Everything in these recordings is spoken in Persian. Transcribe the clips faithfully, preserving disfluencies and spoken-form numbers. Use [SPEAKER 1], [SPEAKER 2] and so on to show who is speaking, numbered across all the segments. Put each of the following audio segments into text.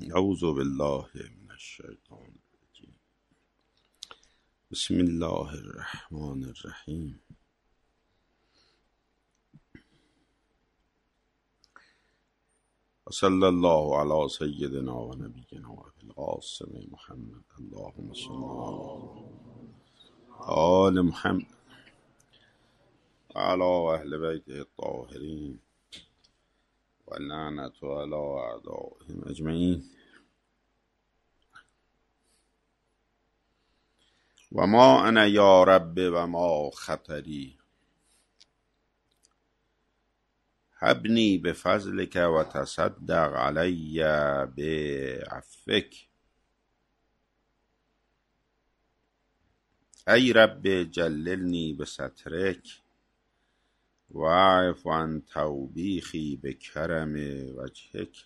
[SPEAKER 1] اعوذ بالله من الشیطان الرجیم. بسم الله الرحمن الرحیم. و صلی الله علی سیدنا و نبینا و القاسم محمد. اللهم صل علی آل محمد و علی اهل بیته الطاهرین و لعنت علی اعدائهم اجمعین. و ما انا یا رب و ما خطری حبنی بفضلک و تصدق علی بعفوک. ای رب جللنی بسترک و اعف عن توبیخی بکرم وجهک.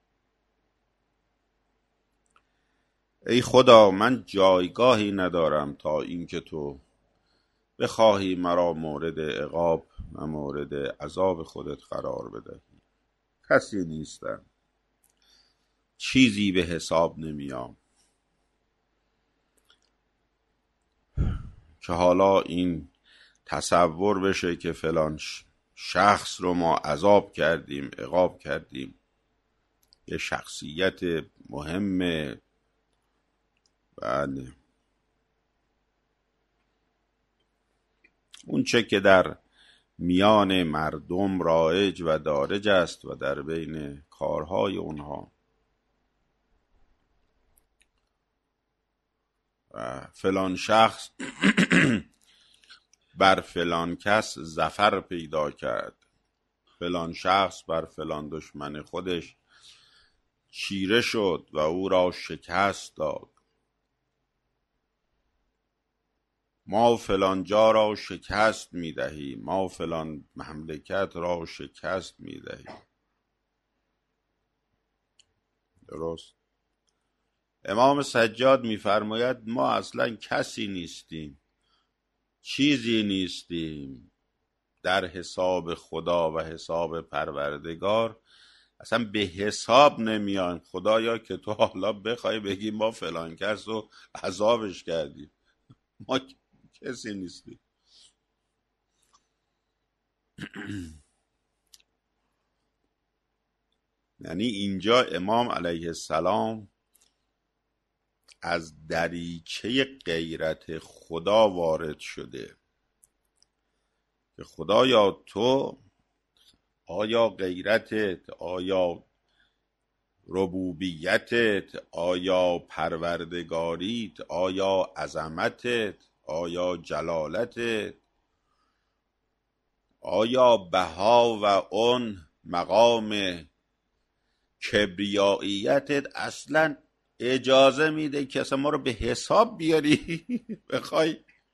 [SPEAKER 1] ای خدا، من جایگاهی ندارم تا اینکه تو بخواهی مرا مورد عقاب و مورد عذاب خودت قرار بدهی. کسی نیستم، چیزی به حساب نمیام که حالا این تصور بشه که فلان شخص رو ما عذاب کردیم، عقاب کردیم، یه شخصیت مهمه. بله، اون چه که در میان مردم رایج و دارج است و در بین کارهای اونها و فلان شخص بر فلان کس ظفر پیدا کرد، فلان شخص بر فلان دشمن خودش چیره شد و او را شکست داد. ما فلان جا را شکست می دهیم، ما فلان مملکت را شکست می دهیم. درست. امام سجاد می فرماید ما اصلا کسی نیستیم، چیزی نیستیم، در حساب خدا و حساب پروردگار اصلا به حساب نمیان. خدایا که تو حالا بخوای بگی ما فلان کس رو عذابش کردیم، ما کسی نیستیم. یعنی اینجا امام علیه السلام از دریچه غیرت خدا وارد شده که خدایا تو آیا غیرتت، آیا ربوبیتت، آیا پروردگاریت، آیا عظمتت، آیا جلالتت، آیا بها و اون مقام کبریاییتت اصلا اجازه میده که اصلا ما رو به حساب بیاری بخوای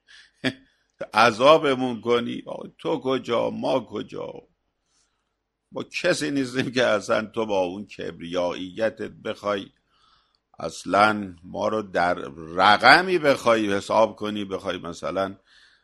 [SPEAKER 1] عذابمون کنی؟ تو کجا، ما کجا؟ ما کسی نیستیم که اصلا تو با اون کبریاییتت بخوای اصلا ما رو در رقمی بخوای حساب کنی، بخوای مثلا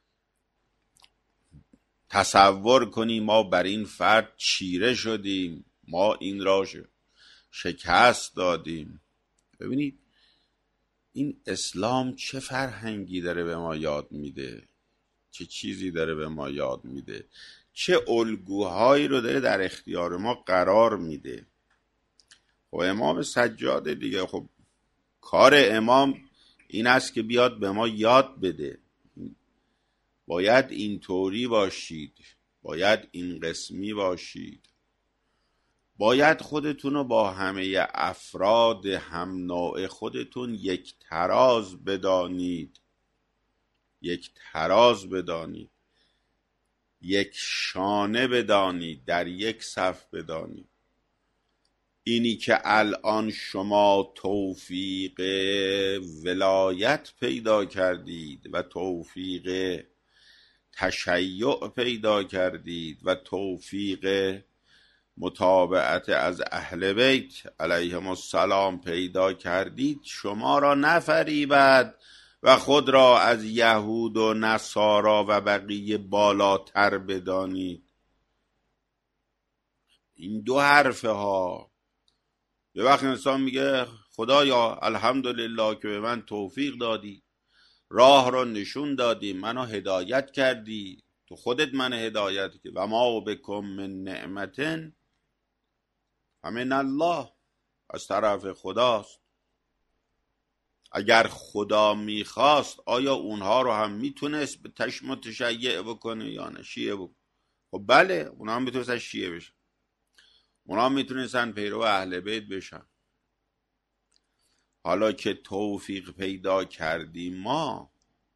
[SPEAKER 1] تصور کنی ما بر این فرد چیره شدیم، ما این را شکست دادیم. ببینید این اسلام چه فرهنگی داره به ما یاد میده، چه چیزی داره به ما یاد میده، چه الگوهایی رو داره در اختیار ما قرار میده. خب امام سجاد دیگه، خب کار امام این است که بیاد به ما یاد بده باید اینطوری باشید، باید این قسمی باشید، باید خودتون رو با همه افراد هم نوع خودتون یک تراز بدانید، یک تراز بدانید، یک شانه بدانید، در یک صف بدانید. اینی که الان شما توفیق ولایت پیدا کردید و توفیق تشیع پیدا کردید و توفیق متابعت از اهل بیت علیهم السلام پیدا کردید، شما را نفریبد و خود را از یهود و نصارا و بقیه بالاتر بدانید. این دو حرفه ها یه وقت انسان میگه خدایا الحمدلله که به من توفیق دادی، راه رو نشون دادی، منو هدایت کردی، تو خودت من هدایت کردی. و ما بکم من نعمتن فمن الله، از طرف خداست. اگر خدا میخواست آیا اونها رو هم میتونست به تشم و تشیع بکنه یا نه شیعه بکنه؟ خب بله، اونها هم میتونستن شیعه بشن، اونها هم میتونستن پیرو اهل بیت بشن. حالا که توفیق پیدا کردیم ما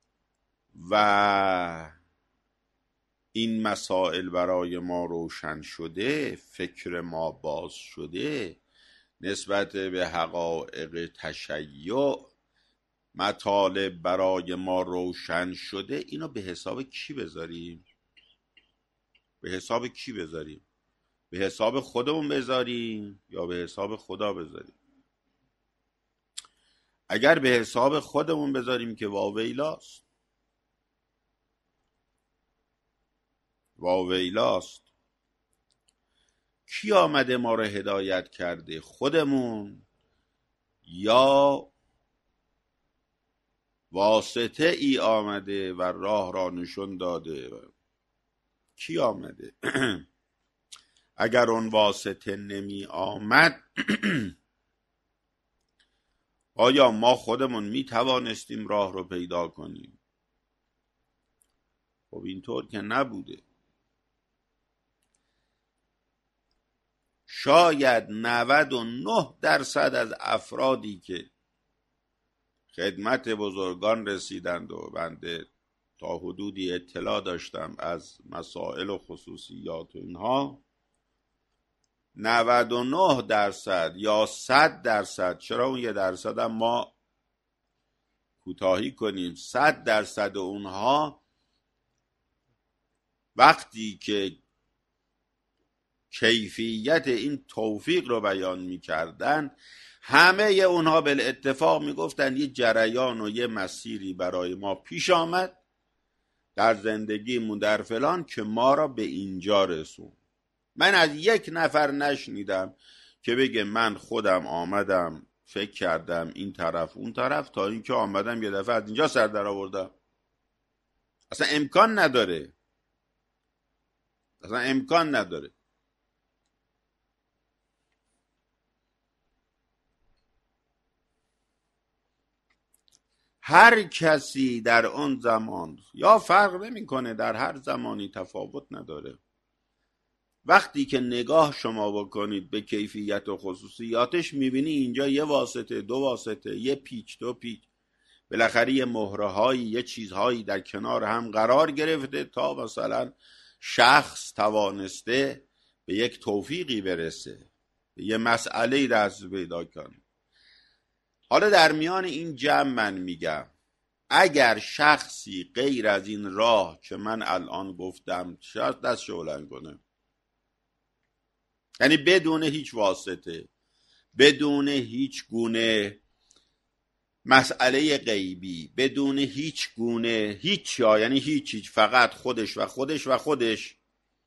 [SPEAKER 1] و این مسائل برای ما روشن شده، فکر ما باز شده، نسبت به حقایق تشیع مطالب برای ما روشن شده، اینو به حساب کی بذاریم؟ به حساب کی بذاریم؟ به حساب خودمون بذاریم یا به حساب خدا بذاریم؟ اگر به حساب خودمون بذاریم که واویلاست، واویلاست. کی آمده ما رو هدایت کرده؟ خودمون یا واسطه ای آمده و راه را نشون داده؟ کی آمده؟ اگر اون واسطه نمی آمد آیا ما خودمون می توانستیم راه رو پیدا کنیم؟ خب اینطور که نبوده. شاید نود و نه درصد از افرادی که خدمت بزرگان رسیدند و بنده تا حدودی اطلاع داشتم از مسائل و خصوصیات و اینها، نود و نه درصد یا صد درصد، چرا اون یه درصد هم ما کوتاهی کنیم، صد درصد اونها وقتی که کیفیت این توفیق رو بیان می‌کردن، همه اونها بالاتفاق میگفتن یه جریان و یه مسیری برای ما پیش آمد در زندگیمون در فلان که ما را به اینجا رسون. من از یک نفر نشنیدم که بگه من خودم آمدم فکر کردم این طرف اون طرف تا اینکه آمدم یه دفعه از اینجا سر در آوردم. اصلا امکان نداره، اصلا امکان نداره. هر کسی در اون زمان، یا فرق نمیکنه، در هر زمانی تفاوت نداره، وقتی که نگاه شما بکنید به کیفیت و خصوصیاتش میبینی اینجا یه واسطه، دو واسطه، یه پیچ، دو پیچ، بالاخره یه مهره هایی، یه چیزهایی در کنار هم قرار گرفته تا مثلا شخص توانسته به یک توفیقی برسه، به یه مسئله دست پیدا کنه. حالا در میان این جمع من میگم اگر شخصی غیر از این راه که من الان گفتم شاید دست بلند کنه، یعنی بدون هیچ واسطه، بدون هیچ گونه مسئله غیبی، بدون هیچ گونه هیچ، یا یعنی هیچ هیچ، فقط خودش و خودش و خودش،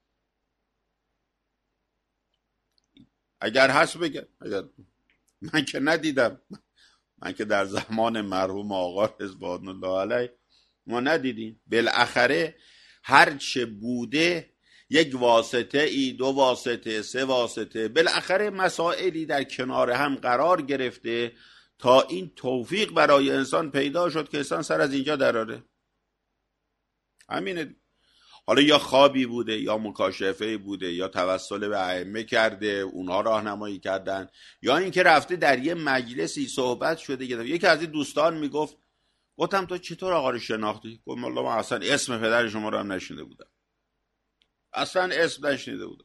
[SPEAKER 1] اگر هست بگه. اگر من که ندیدم، من که در زمان مرحوم آقا رضوان الله علیه ما ندیدیم. بالاخره هرچه بوده یک واسطه ای، دو واسطه، سه واسطه، بالاخره مسائلی در کنار هم قرار گرفته تا این توفیق برای انسان پیدا شد که انسان سر از اینجا دراره. همینه. حالا یا خوابی بوده، یا مکاشفه بوده، یا توسل به ائمه کرده، اونها راهنمایی کردن، یا اینکه رفته در یه مجلسی صحبت شده. یکی از این دوستان میگفت، گفتم تو چطور آقا رو شناختی؟ گفت والله من اصلا اسم پدر شما رو هم نشنیده بودم، اصلا اسم نشنیده بودم،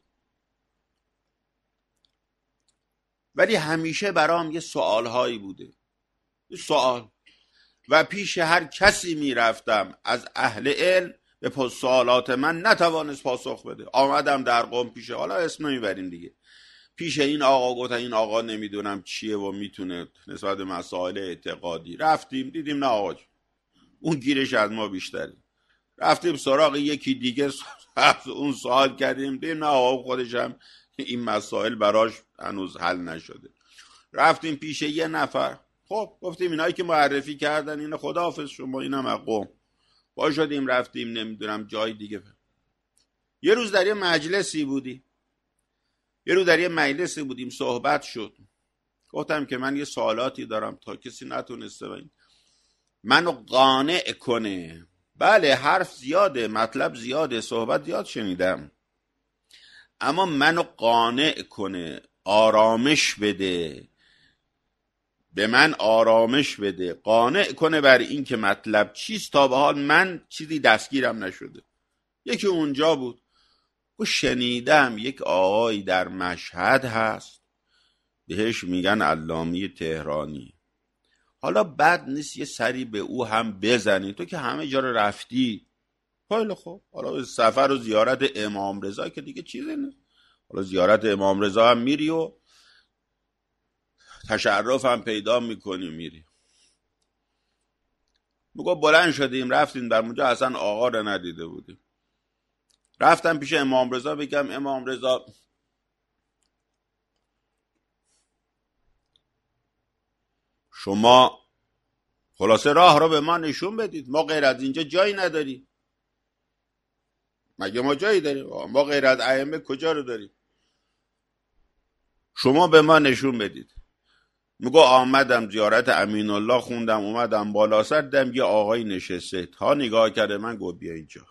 [SPEAKER 1] ولی همیشه برام یه سوال هایی بوده، یه سوال، و پیش هر کسی میرفتم از اهل علم به سوالات من نتوانست پاسخ بده. آمدم در قم پیش، حالا اسم نمیبریم دیگه، پیش این آقا، گفتن این آقا نمیدونم چیه و میتونه نسبت به مسائل اعتقادی. رفتیم دیدیم نه آقا اون گیرش از ما بیشتره. رفتیم سراغ یکی دیگه اون سوال کردیم، دیدیم نه آقا خودش هم این مسائل براش هنوز حل نشده. رفتیم پیش یه نفر، خب گفتیم اینایی که معرفی کردن این خداحافظ شما، اینم از قوم. با شدیم رفتیم نمیدونم جای دیگه. یه روز در یه مجلسی بودی یه روز در یه مجلسی بودیم صحبت شد. گفتم که من یه سوالاتی دارم، تا کسی نتونسته این منو قانع کنه. بله حرف زیاده، مطلب زیاده، صحبت زیاد شنیدم، اما منو قانع کنه، آرامش بده، به من آرامش بده، قانع کنه بر این که مطلب چیست. تا به حال من چیزی دستگیرم نشده. یکی اونجا بود و شنیدم یک آقایی در مشهد هست بهش میگن علامه تهرانی. حالا بد نیست یه سری به او هم بزنی، تو که همه جا رو رفتی. خیلی خوب، حالا سفر و زیارت امام رضا که دیگه چیزی نیست، حالا زیارت امام رضا هم میری و تشرف هم پیدا میکنی میری. میگو بلند شدیم رفتیم در اونجا، اصلا آقا رو ندیده بودیم. رفتم پیش امام رضا بگم امام رضا شما خلاصه راه رو به ما نشون بدید، ما غیر از اینجا جایی نداریم. مگه ما جایی داریم؟ ما غیر از ائمه کجا رو داریم؟ شما به ما نشون بدید. میگو آمدم زیارت امین الله خوندم، اومدم بالا سر دیدم یه آقای نشسته، تا نگاه کرده من گفت بیا اینجا.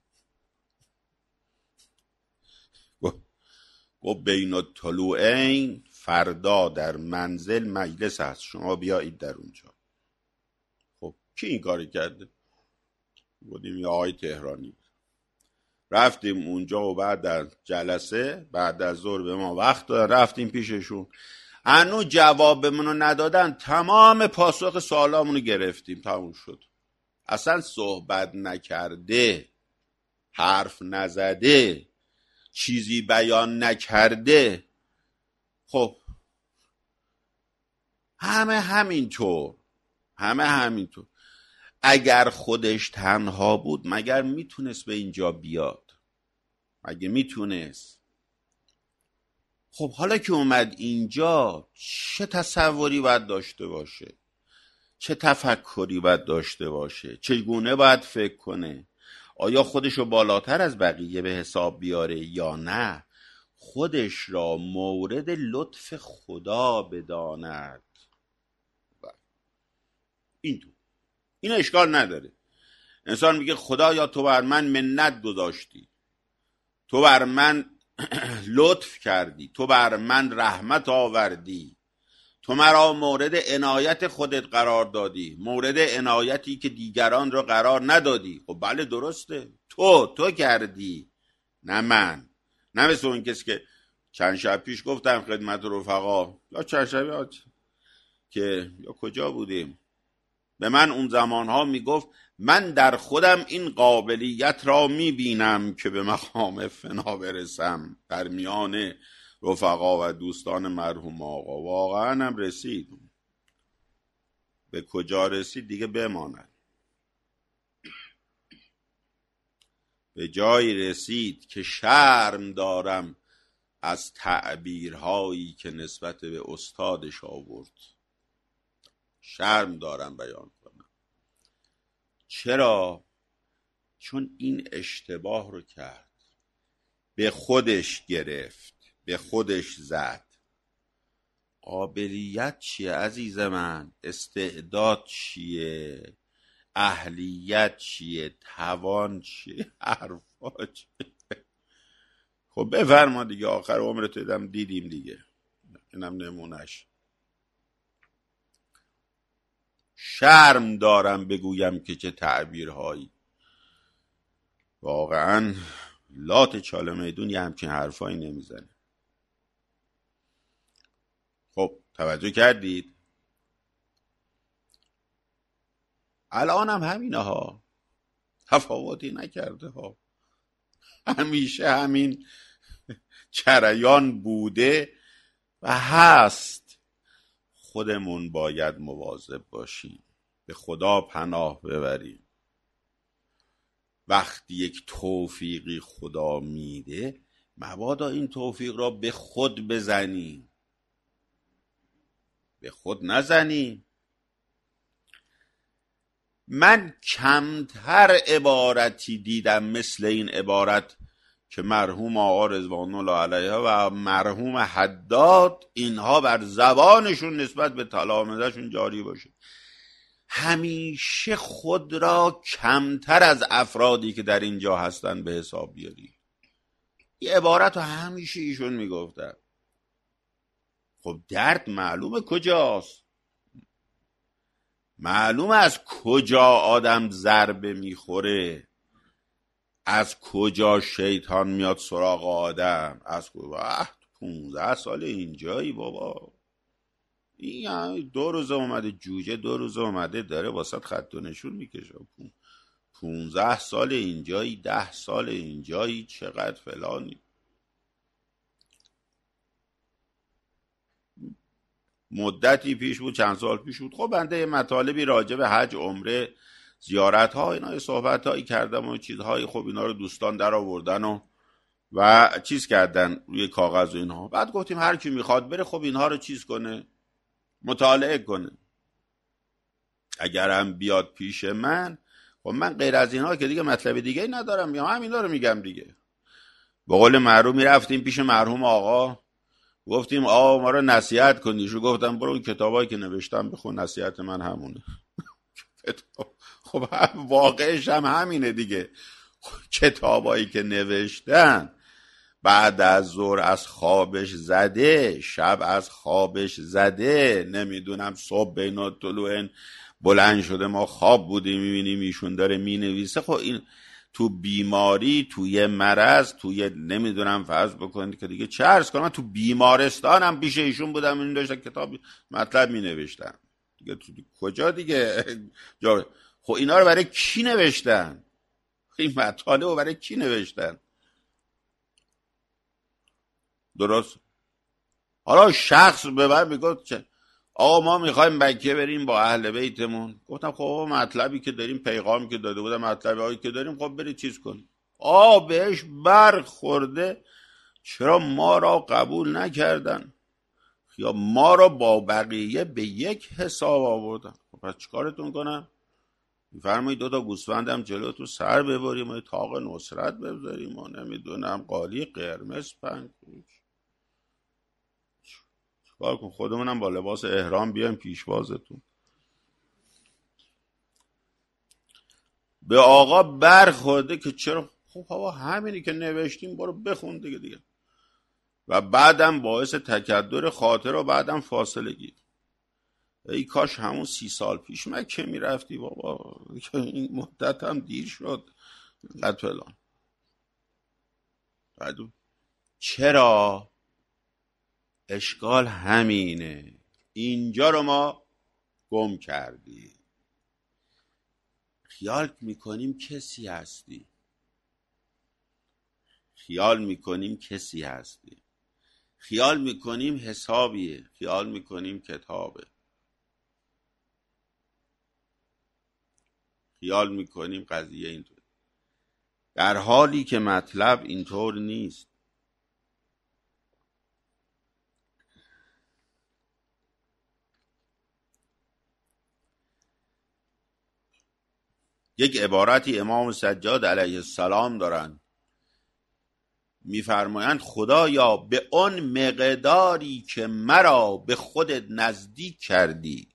[SPEAKER 1] گفت بین الطلوعین فردا در منزل مجلس هست، شما بیایید در اونجا. خب کی این کاری کرده؟ بودیم یه آقای تهرانی. رفتیم اونجا و بعد از جلسه بعد از ظهر به ما وقت دادن، رفتیم پیششون. هنوز جوابمونو ندادن، تمام پاسخ سوالامونو گرفتیم، تموم شد. اصلا صحبت نکرده، حرف نزده، چیزی بیان نکرده. خب همه همینطور همه همینطور اگر خودش تنها بود مگر میتونست به اینجا بیاد؟ مگه میتونست؟ خب حالا که اومد اینجا چه تصوری باید داشته باشه؟ چه تفکری باید داشته باشه؟ چگونه باید فکر کنه؟ آیا خودشو بالاتر از بقیه به حساب بیاره یا نه خودش را مورد لطف خدا بداند؟ این تو این اشکال نداره. انسان میگه خدایا تو بر من منت گذاشتی، تو بر من لطف کردی، تو بر من رحمت آوردی، تو مرا مورد عنایت خودت قرار دادی، مورد عنایتی که دیگران را قرار ندادی. خب بله درسته، تو تو کردی نه من. نه مثل اون کسی که چند شب پیش گفتم خدمت رفقا، یا چند شب که یا کجا بودیم، به من اون زمانها میگفت من در خودم این قابلیت را میبینم که به مقام فنا برسم در میان رفقا و دوستان مرحوم آقا. واقعا هم رسید. به کجا رسید دیگه بماند. به جایی رسید که شرم دارم از تعبیرهایی که نسبت به استادش آورد. شرم دارم بیان کنم. چرا؟ چون این اشتباه رو کرد، به خودش گرفت، به خودش زد. قابلیت چیه عزیز من؟ استعداد چیه؟ اهلیت چیه؟ توان چیه؟ حرفا چیه؟ خب بفرما دیگه، آخر عمرت دیدم دیدیم دیگه، اینم نمونش. شرم دارم بگویم که چه تعبیرهایی. واقعا لات چاله میدون یه همچین حرفایی نمیزنه. خب توجه کردید؟ الان هم همینه ها، تفاوتی نکرده ها، همیشه همین جریان بوده و هست. خودمون باید مواظب باشیم، به خدا پناه ببریم. وقتی یک توفیقی خدا میده مبادا این توفیق را به خود بزنیم. به خود نزنیم. من کمتر عبارتی دیدم مثل این عبارت که مرحوم آقا رضوان الله علیه و مرحوم حداد اینها بر زبانشون نسبت به تلامذه‌شون جاری باشه. همیشه خود را کمتر از افرادی که در اینجا هستن به حساب بیاری. این عبارت رو همیشه ایشون میگفتن. خب درد معلومه کجاست، معلومه از کجا آدم ضربه میخوره، از کجا شیطان میاد سراغ آدم، از کجا. پونزده سال اینجایی بابا، این دو روز اومده جوجه، دو روز اومده داره واسط خط و نشون میکشه. پونزده سال اینجایی، ده سال اینجایی، چقدر فلانی. مدتی پیش بود، چند سال پیش بود، خب بنده یه مطالبی راجع به حج، عمره، زیارت ها اینا صحبت هایی کردم و چیزهای، خب اینا رو دوستان در آوردن و و چیز کردن روی کاغذ و اینها. بعد گفتیم هر کی میخواد بره خب اینها رو چیز کنه، مطالعه کنه. اگر هم بیاد پیش من، خب من غیر از اینها که دیگه مطلب دیگه ندارم، میام همینا رو میگم دیگه. به قول معروف میرفتیم پیش مرحوم آقا، گفتیم آقا ما رو نصیحت کنی، شو گفتم برو اون کتابایی که نوشتم بخون، نصیحت من همونه. خب واقعش هم همینه دیگه. کتابایی که نوشتن بعد از ظهر از خوابش زده، شب از خوابش زده، نمیدونم صبح بین طلوع بلند شده، ما خواب بودیم میبینیم ایشون داره مینویسه. خب این تو بیماری، توی مرض، توی نمیدونم فرض بکنید که دیگه چه عرض کنم، من تو بیمارستانم پیش ایشون بودم، این داشتن کتاب مطلب مینوشتن دیگه. تو کجا دیگه جا... خب اینا رو برای کی نوشتن؟ این مطالب رو برای کی نوشتن؟ درست. حالا شخص به من میگفت آقا ما میخوایم مکه بریم با اهل بیتمون. گفتم خب مطلبی که داریم، پیغامی که داده بودم، مطلبی هایی که داریم، خب برید چیز کنیم. آ بهش برخورده چرا ما را قبول نکردن یا ما را با بقیه به یک حساب آوردن. خب پس چیکارتون کنم؟ میفرمایید دو تا گوسفندم جلو تو سر ببریم و تاق نصرت بذاریم و نمیدونم قالی قرمز پنگ. چیکار کن؟ خودمونم با لباس احرام بیایم پیشوازتون. به آقا برخورده که چرا؟ خب آقا همینی که نوشتیم برو بخون دیگه دیگه. و بعدم باعث تکدر خاطر و بعدم فاصله گیر. ای کاش همون سی سال پیش مکه میرفتی بابا، این مدت هم دیر شد قد فلان. بعد چرا؟ اشکال همینه، اینجا رو ما گم کردیم. خیال میکنیم کسی هستی، خیال میکنیم کسی هستی، خیال میکنیم حسابیه، خیال میکنیم کتابه، خیال میکنیم قضیه اینطور، در حالی که مطلب اینطور نیست. یک عبارتی امام سجاد علیه السلام دارن، میفرمایند خدایا به آن مقداری که مرا به خودت نزدیک کردی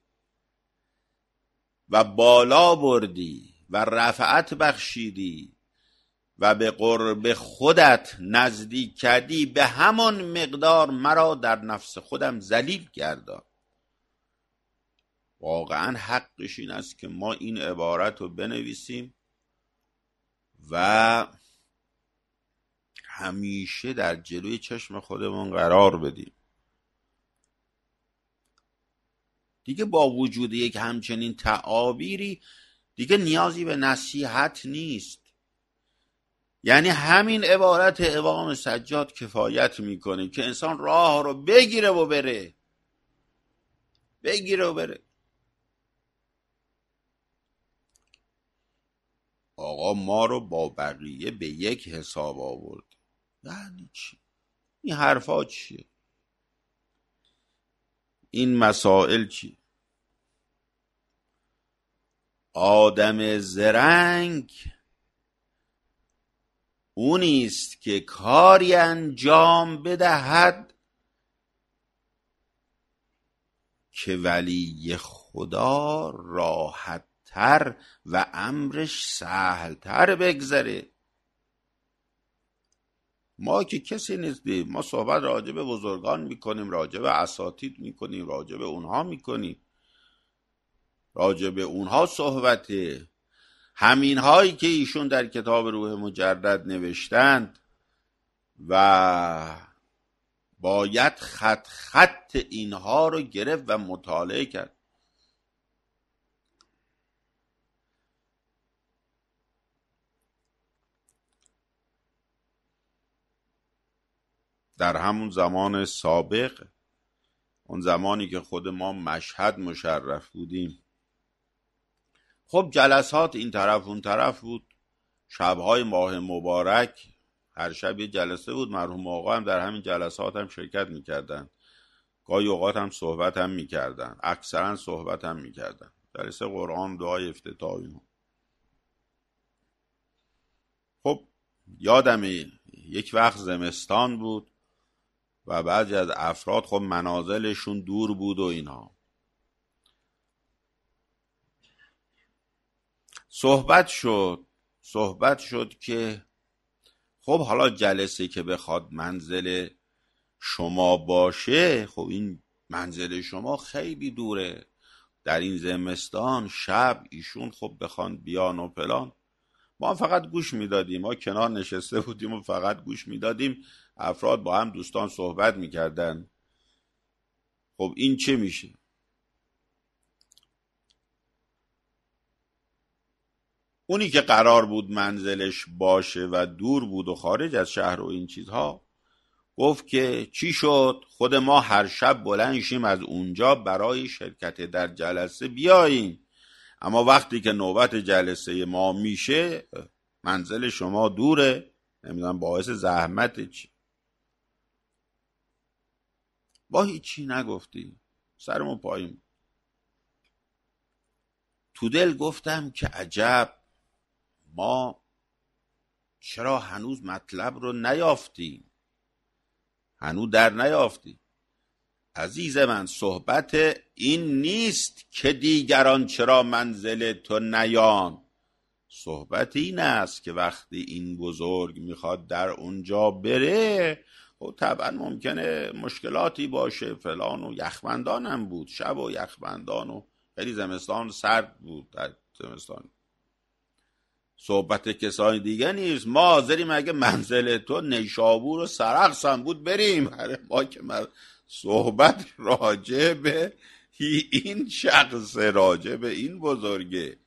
[SPEAKER 1] و بالا بردی و رفعت بخشیدی و به قرب خودت نزدیک کردی، به همان مقدار مرا در نفس خودم ذلیل گردان. واقعا حقش این است که ما این عبارت رو بنویسیم و همیشه در جلوی چشم خودمون قرار بدیم. دیگه با وجود یک همچنین تعابیری دیگه نیازی به نصیحت نیست. یعنی همین عبارت امام سجاد کفایت میکنه که انسان راه رو بگیره و بره، بگیره و بره. آقا ما رو با بقیه به یک حساب آورد. یعنی چی؟ این حرفا چیه؟ این مسائل چی؟ آدم زرنگ اونیست که کاری انجام بدهد که ولی خدا راحت تر و امرش سهل تر بگذره. ما که کسی نیستیم، ما صحبت راجع به بزرگان میکنیم، راجع به اساتید میکنیم، راجع به اونها میکنیم، راجع به اونها صحبته. همین هایی که ایشون در کتاب روح مجرد نوشتند و باید خط خط اینها رو گرفت و مطالعه کرد. در همون زمان سابق، اون زمانی که خود ما مشهد مشرف بودیم، خب جلسات این طرف اون طرف بود. شبهای ماه مبارک هر شب یه جلسه بود. مرحوم آقا هم در همین جلسات هم شرکت میکردن، گاهی اوقات هم صحبت هم میکردن، اکثرا صحبت هم میکردن، جلسه قرآن، دعای افتتاح اینا. خب یادمه یک وقت زمستان بود و بعضی از افراد خب منازلشون دور بود و اینا. صحبت شد صحبت شد که خب حالا جلسه که بخواد منزل شما باشه، خب این منزل شما خیلی دوره، در این زمستان شب ایشون خب بخوان بیان و پلان. ما فقط گوش میدادیم، ما کنار نشسته بودیم و فقط گوش میدادیم. افراد با هم دوستان صحبت میکردن. خب این چه میشه؟ اونی که قرار بود منزلش باشه و دور بود و خارج از شهر و این چیزها، گفت که چی شد؟ خود ما هر شب بلند شیم از اونجا برای شرکت در جلسه بیاییم، اما وقتی که نوبت جلسه ما میشه منزل شما دوره، نمیدونم باعث زحمت چی. با هیچی نگفتی، سرمو پایین. تو دل گفتم که عجب، ما چرا هنوز مطلب رو نیافتیم، هنوز در نیافتیم. عزیز من، صحبت این نیست که دیگران چرا منزل تو نیان. صحبت این است که وقتی این بزرگ میخواد در اونجا بره، خب طبعا ممکنه مشکلاتی باشه فلان، و یخبندان هم بود، شب و یخبندان، و خیلی زمستان سرد بود در زمستان. صحبت کسانی دیگه نیست. ما حاضریم اگه منزل تو نیشابور و سرخس هم بود بریم. ما که من صحبت راجع به این شخص، راجع به این بزرگه.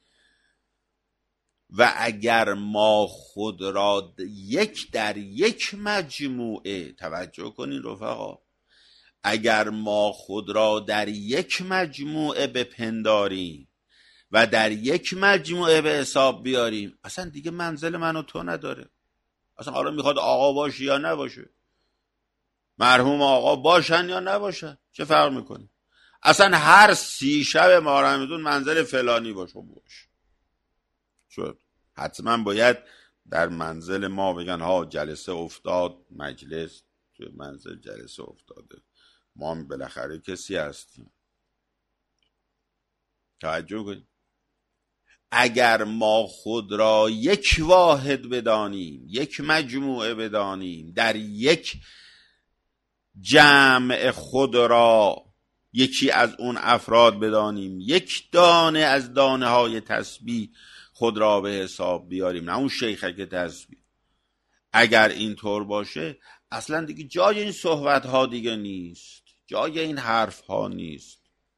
[SPEAKER 1] و اگر ما خود را یک در یک مجموعه، توجه کنین رفقا، اگر ما خود را در یک مجموعه بپنداریم و در یک مجموعه به حساب بیاریم، اصلا دیگه منزل من و تو نداره. اصلا حالا میخواد آقا باشه یا نباشه، مرحوم آقا باشن یا نباشن، چه فرق میکنه؟ اصلا هر سی شب ما رمضان منزل فلانی باشه باشه شد، حتما باید در منزل ما بگن ها جلسه افتاد، مجلس توی منزل جلسه افتاده، ما هم بالاخره کسی هستیم. توجه کنید، اگر ما خود را یک واحد بدانیم، یک مجموعه بدانیم، در یک جمع خود را یکی از اون افراد بدانیم، یک دانه از دانه های تسبیح خود را به حساب بیاریم، نه اون شیخک تسبیح. اگر اینطور باشه اصلا دیگه جای این صحبت ها دیگه نیست، جای این حرف ها نیست.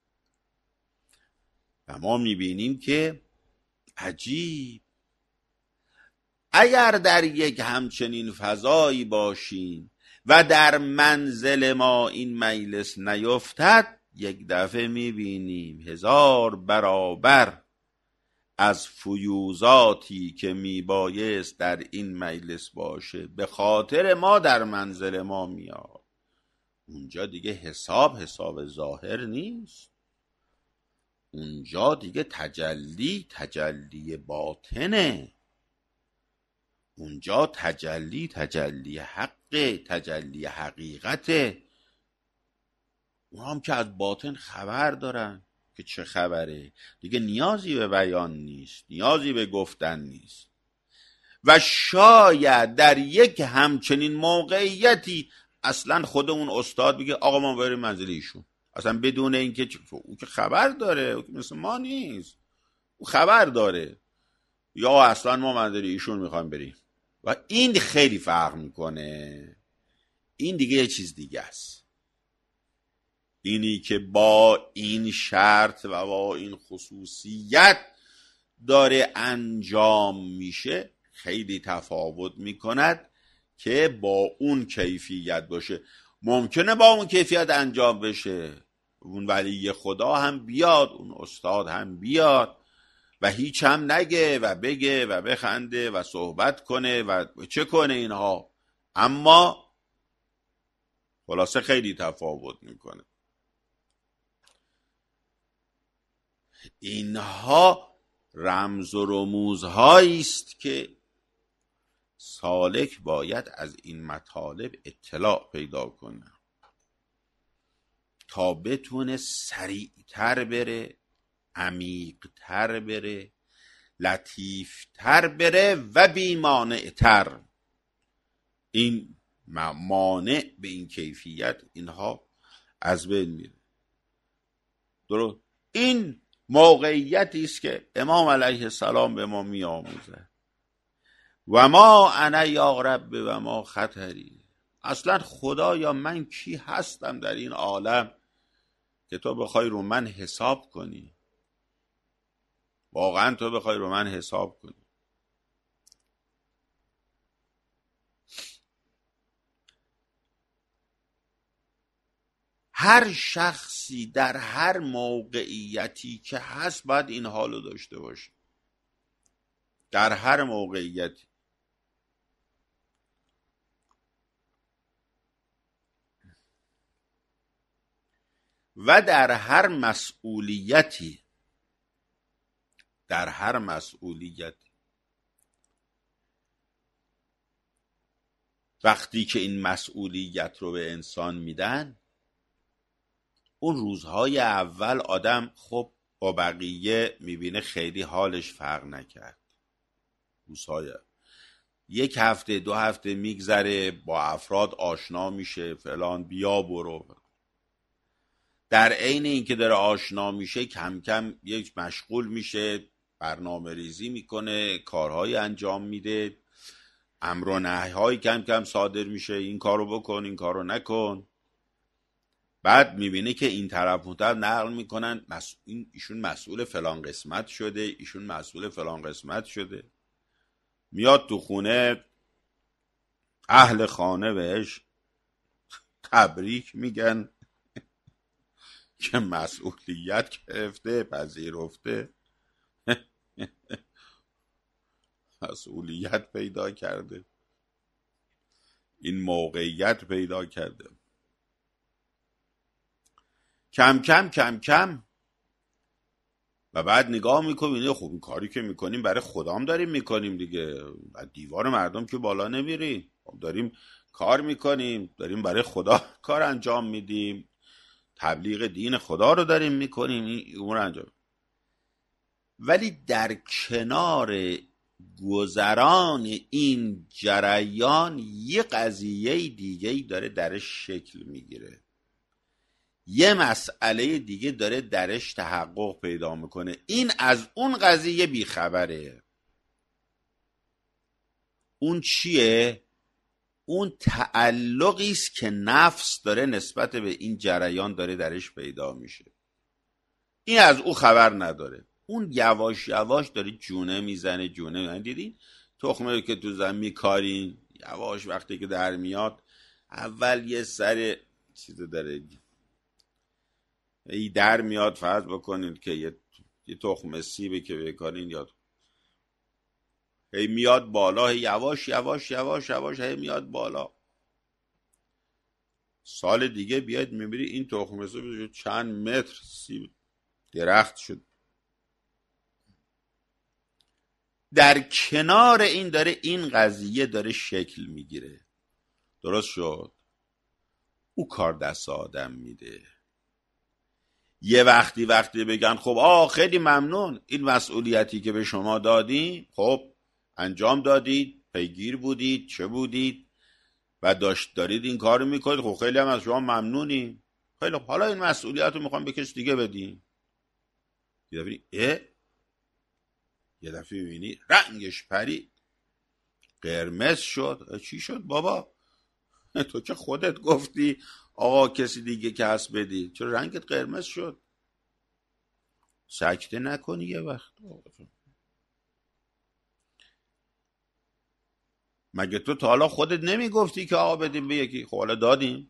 [SPEAKER 1] و ما میبینیم که عجیب، اگر در یک همچنین فضایی باشیم و در منزل ما این مجلس نیفتد، یک دفعه میبینیم هزار برابر از فیوزاتی که میبایست در این مجلس باشه به خاطر ما در منزل ما میاد. اونجا دیگه حساب حساب ظاهر نیست، اونجا دیگه تجلی تجلی باطنه، اونجا تجلی تجلی حق، تجلی حقیقته. اون هم که از باطن خبر دارن که چه خبره، دیگه نیازی به بیان نیست، نیازی به گفتن نیست. و شاید در یک همچنین موقعیتی اصلا خود اون استاد بگه آقا ما بریم منزل ایشون، اصلا بدون اینکه او که خبر داره، او که مثل ما نیست، او خبر داره، یا اصلا ما منزل ایشون میخوایم بریم. و این خیلی فرق میکنه، این دیگه یه چیز دیگه است. اینی که با این شرط و با این خصوصیت داره انجام میشه خیلی تفاوت میکند که با اون کیفیت باشه. ممکنه با اون کیفیت انجام بشه، اون ولی خدا هم بیاد، اون استاد هم بیاد و هیچ هم نگه و بگه و بخنده و صحبت کنه و چه کنه اینها، اما خلاصه خیلی تفاوت میکنه. اینها رمز و رموزهایی است که سالک باید از این مطالب اطلاع پیدا کنه تا بتونه سریعتر بره، عمیقتر بره، لطیفتر بره و بیمانعتر. این مانع به این کیفیت اینها از بین میره. درست این موقعیتی است که امام علیه السلام به ما می آموزه. و ما انا یا رب و ما خطری، اصلا خدا یا من کی هستم در این عالم که تو بخوای رو من حساب کنی، واقعا تو بخوای رو من حساب کنی. هر شخصی در هر موقعیتی که هست باید این حالو داشته باشه، در هر موقعیتی. و در هر مسئولیتی، در هر مسئولیتی وقتی که این مسئولیت رو به انسان میدن، اون روزهای اول آدم خب با بقیه میبینه خیلی حالش فرق نکرد، روزهای یک هفته دو هفته میگذره، با افراد آشنا میشه، فلان بیا برو. در عین اینکه داره آشنا میشه کم کم یک مشغول میشه، برنامه ریزی میکنه، کارهای انجام میده، امر و نهی‌های کم کم صادر میشه، این کارو بکن این کارو نکن. بعد میبینه که این طرف اون طرف نقل میکنن مس... این ایشون مسئول فلان قسمت شده، ایشون مسئول فلان قسمت شده. میاد تو خونه، اهل خانه بهش تبریک میگن که مسئولیت گرفته، پذیرفته، مسئولیت پیدا کرده، این موقعیت پیدا کرده. کم کم کم کم و بعد نگاه میکنیم خب این کاری که میکنیم برای خدام داریم میکنیم دیگه، دیوار مردم که بالا نمیریم، داریم کار میکنیم، داریم برای خدا کار انجام میدیم، تبلیغ دین خدا رو داریم میکنیم، این امور انجام. ولی در کنار گذران این جریان یه قضیه دیگه داره درش شکل میگیره، یه مسئله دیگه داره درش تحقق پیدا میکنه. این از اون قضیه بیخبره. اون چیه؟ اون تعلقی است که نفس داره نسبت به این جریان داره درش پیدا میشه. این از او خبر نداره، اون یواش یواش داره جونه میزنه جونه میزنه. دیدین تخمه که تو زمین میکارین، یواش وقتی که در میاد اول یه سر چیز داره ای در میاد، فرض بکنید که یه, یه تخم سیبه که بکارین یاد هی میاد بالا، هی یواش یواش یواش یواش هی میاد بالا. سال دیگه بیاید میبینی این تخم سیب چند متر سیب درخت شد. در کنار این داره این قضیه داره شکل میگیره. درست شد؟ او کار دست آدم میده. یه وقتی وقتی بگن خب آه خیلی ممنون، این مسئولیتی که به شما دادیم خب انجام دادید، پیگیر بودید، چه بودید و داشت دارید این کارو میکنید، خب خیلی هم از شما ممنونیم، خیلی خب حالا این مسئولیت رو میخوام به کسی دیگه بدیم. یه دفعه اه یه دفعه میبینی رنگش پرید، قرمز شد. چی شد بابا؟ تو که خودت گفتی آقا کسی دیگه که هست بدی، چرا رنگت قرمز شد؟ سکته نکنی یه وقت. مگه تو تا حالا خودت نمیگفتی که آقا بدیم به یکی؟ خب حالا دادیم.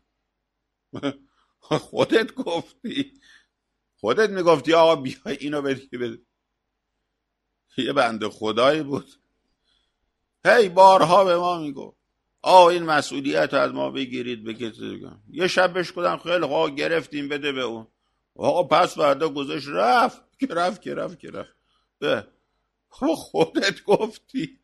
[SPEAKER 1] خودت گفتی، خودت میگفتی آقا بیای اینو بدی بده. یه بنده خدایی بود هی بارها به ما میگفت آقا این مسئولیت از ما بگیرید بگیرید. یه شب بهش گفتم خیلی آقا گرفتیم بده به اون. آقا پس فردا گذاشت رفت که رفت که رفت که رفت. به خودت گفتی.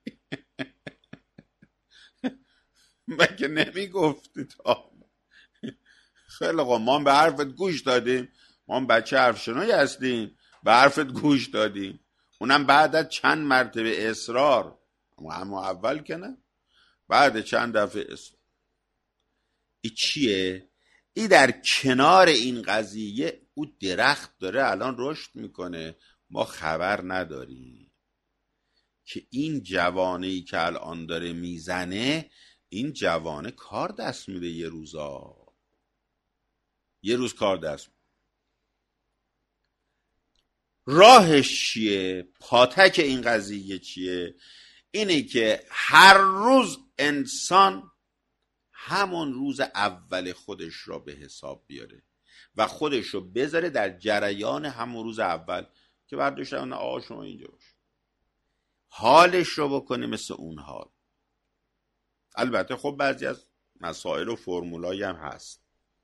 [SPEAKER 1] مگه نمیگفتی تا؟ خیلی آقا ما به حرفت گوش دادیم، ما بچه حرف شنوی هستیم، به حرفت گوش دادیم، اونم بعد از چند مرتبه اصرار. اما اول که نه، بعد چند دفعه اصرار. ای چیه؟ ای در کنار این قضیه او درخت داره الان رشد میکنه، ما خبر نداریم که این جوانه‌ای که الان داره میزنه، این جوانه کار دست میده. یه روزا یه روز کار دست میده. راهش چیه؟ پاتک این قضیه چیه؟ اینه که هر روز انسان همون روز اول خودش را به حساب بیاره و خودش رو بذاره در جریان همون روز اول که برداشتن آقا شما اینجا باش، حالش رو بکنه مثل اون حال. البته خب بعضی از مسائل و فرمولایی هم هست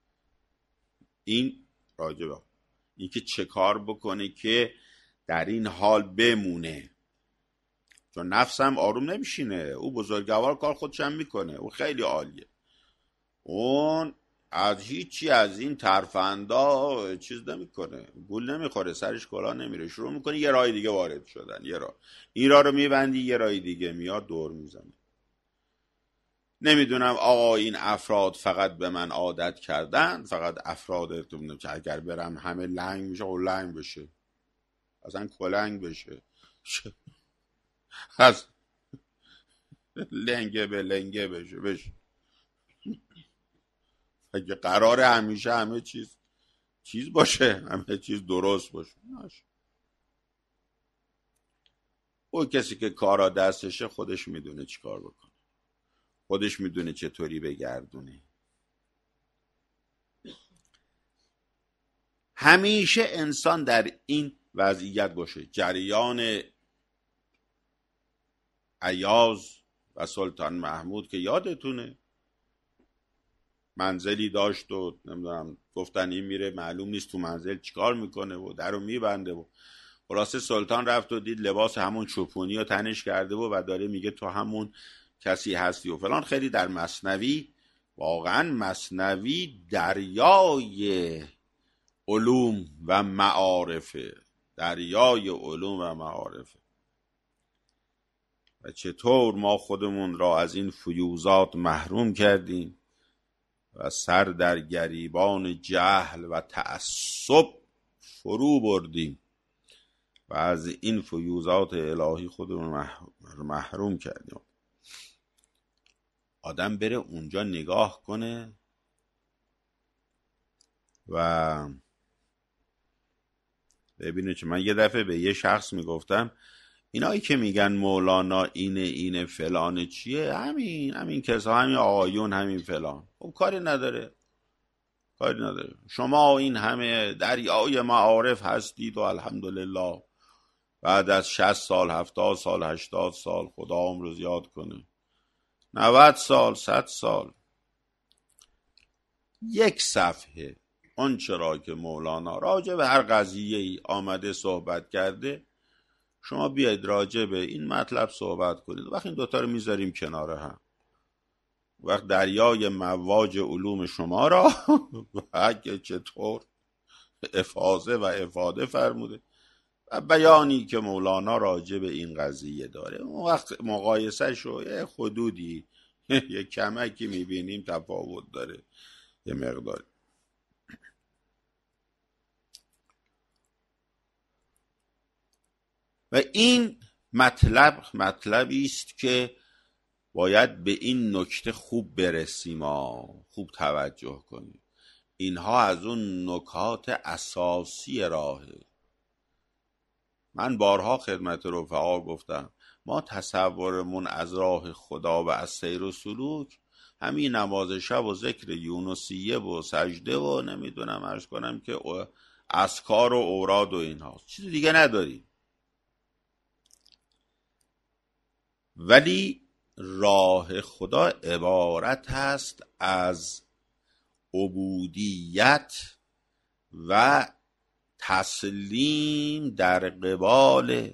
[SPEAKER 1] این راجبه این که چه کار بکنه که در این حال بمونه، چون نفسم آروم نمیشینه. او بزرگوار کار خودش هم میکنه، او خیلی عالیه، اون از هیچی از این ترفندا چیز نمیکنه، گول نمیخوره، سرش کلا نمیره، شروع میکنه یه راه دیگه وارد شدن، یه راه این راه رو میبندی، یه راه دیگه میاد دور میزنه. نمیدونم آقا این افراد فقط به من عادت کردن، فقط افراد که اگر برم همه لنگ میشه، او لنگ بشه اصلا کلنگ بشه از لنگه به لنگه بشه بشه. اگه قراره همیشه همه چیز چیز باشه، همه چیز درست باشه، ناشه. او کسی که کارا دستشه خودش میدونه چی کار بکنه، خودش میدونه چطوری بگردونه. همیشه انسان در این وضعیت باشه. جریان ایاز و سلطان محمود که یادتونه منزلی داشت و نمیدونم گفتن این میره معلوم نیست تو منزل چیکار میکنه و درو میبنده و خلاصه سلطان رفت و دید لباس همون چوپونی رو تنش کرده و و داره میگه تو همون کسی هستی و فلان. خیلی در مثنوی، واقعا مثنوی دریای علوم و معارفه، دریای علوم و معارفه. و چطور ما خودمون را از این فیوزات محروم کردیم و سر در گریبان جهل و تعصب فرو بردیم و از این فیوزات الهی خودمون محروم کردیم. آدم بره اونجا نگاه کنه و ببینه. چه من یه دفعه به یه شخص میگفتم اینایی که میگن مولانا اینه اینه فلان چیه، همین همین کسا، همین آقایون، همین فلان، خب کاری نداره، کاری نداره. شما این همه دریای معارف هستید و الحمدلله بعد از شصت سال، هفتاد سال، هشتاد سال، خدا عمر زیاد کنه، نود سال، صد سال، یک صفحه آنچه را که مولانا راجع به هر قضیه ای آمده صحبت کرده شما بیاید راجع به این مطلب صحبت کنید. وقت این دوتا رو میذاریم کنار هم، وقت دریای مواج علوم شما را و که چطور افاضه و افاده فرموده و بیانی که مولانا راجع به این قضیه داره، اون وقت مقایسه شو یه حدودی یه کمکی میبینیم تفاوت داره یه مقداری. و این مطلب مطلبی است که باید به این نکته خوب برسیم، خوب توجه کنیم. اینها از اون نکات اساسی راهه. من بارها خدمت رفقا گفتم ما تصورمون از راه خدا و از سیر و سلوک همین نماز شب و ذکر یونسیه و سجده و نمیدونم عرض کنم که اذکار و اوراد و اینها، چیز دیگه نداریم. ولی راه خدا عبارت است از عبودیت و تسلیم در قبال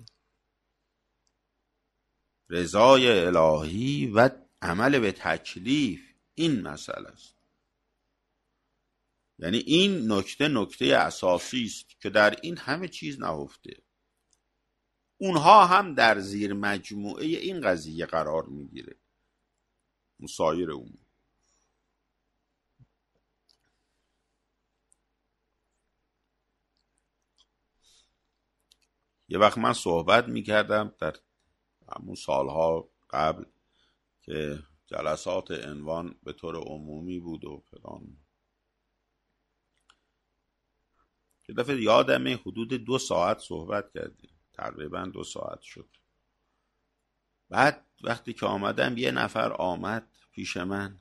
[SPEAKER 1] رضای الهی و عمل به تکلیف. این مسئله است. یعنی این نکته نکته اساسی است که در این همه چیز نهفته. اونها هم در زیر مجموعه این قضیه قرار میگیره، مسایر اون. یه وقت من صحبت میکردم در همون سالها قبل که جلسات عنوان به طور عمومی بود و فلان، که دفعه یادمه حدود دو ساعت صحبت کردیم، تقریبا دو ساعت شد. بعد وقتی که آمدم یه نفر آمد پیش من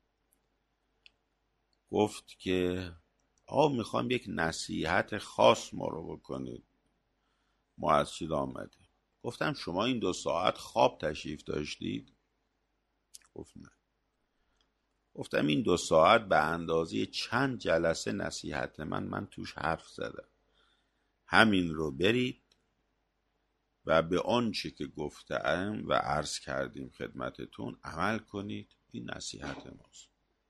[SPEAKER 1] گفت که آقا میخوام یک نصیحت خاص ما رو بکنید، ما از چید آمدیم. گفتم شما این دو ساعت خواب تشریف داشتید؟ گفت نه. گفتم این دو ساعت به اندازه چند جلسه نصیحت من من توش حرف زدم. همین رو برید و به آنچه که گفتم و عرض کردیم خدمتتون عمل کنید. این نصیحت ماست.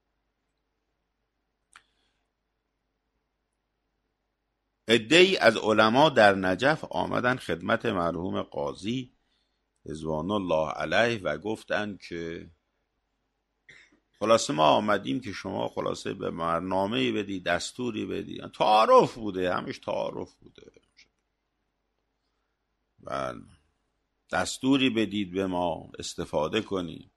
[SPEAKER 1] عده‌ای از علما در نجف آمدن خدمت مرحوم قاضی رضوان الله علیه و گفتند که خلاصه ما آمدیم که شما خلاصه به برنامه‌ای بدی، دستوری بدی. تعارف بوده، همش تعارف بوده و دستوری بدید به ما استفاده کنیم.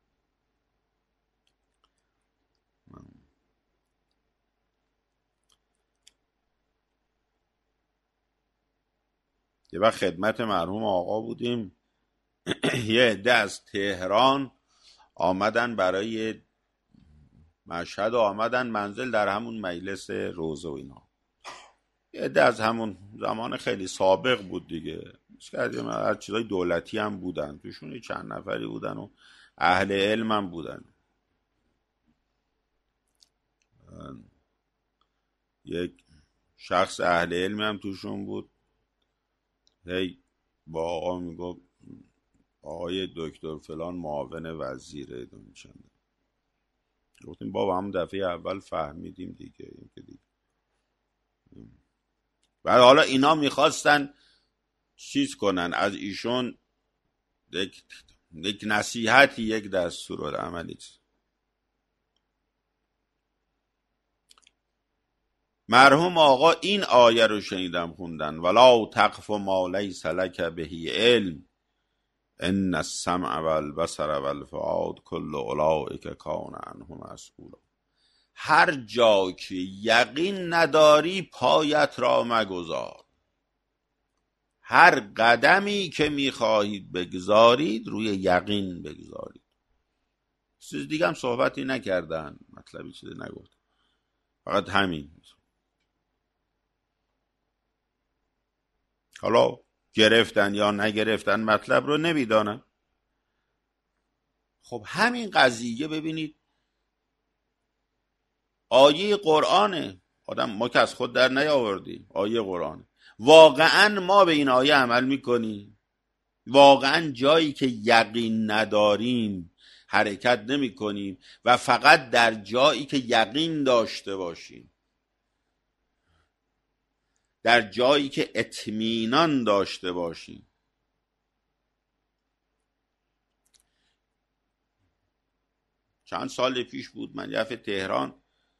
[SPEAKER 1] یه وقت خدمت مرحوم آقا بودیم یه عده از تهران آمدن برای مشهد و آمدن منزل در همون مجلس روزه و اینا. یه عده از همون زمان خیلی سابق بود دیگه، هر چیزای دولتی هم بودن توشون، چند نفری بودن و اهل علم هم بودن. یک شخص اهل علمی هم توشون بود. هی با آقا میگفت آقای دکتر فلان معاون وزیره دومیشنده. گفتیم بابا هم دفعه اول فهمیدیم دیگه این که دیگه. و حالا اینا میخواستن چیز کنن از ایشون یک, یک نصیحتی، یک دستور عملی. مرحوم آقا این آیه رو شنیدم خوندن ولا تقف ما لیس لک به علم ان السمع والبصر والفؤاد کل اولئک کان عنه مسئولا. هر جا که یقین نداری پایت را مگذار. هر قدمی که میخواهید بگذارید روی یقین بگذارید. چیز دیگه هم صحبتی نکردن، مطلبی چیزی نگفت، فقط همین. حالا گرفتن یا نگرفتن مطلب رو نمیدانم. خب همین قضیه ببینید آیه قرآنه، آدم ما که از خود در نیاوردیم، آیه قرآنه. واقعا ما به این آیه عمل میکنیم؟ واقعا جایی که یقین نداریم حرکت نمی کنیم و فقط در جایی که یقین داشته باشیم، در جایی که اطمینان داشته باشیم. چند سال پیش بود، من یه تهران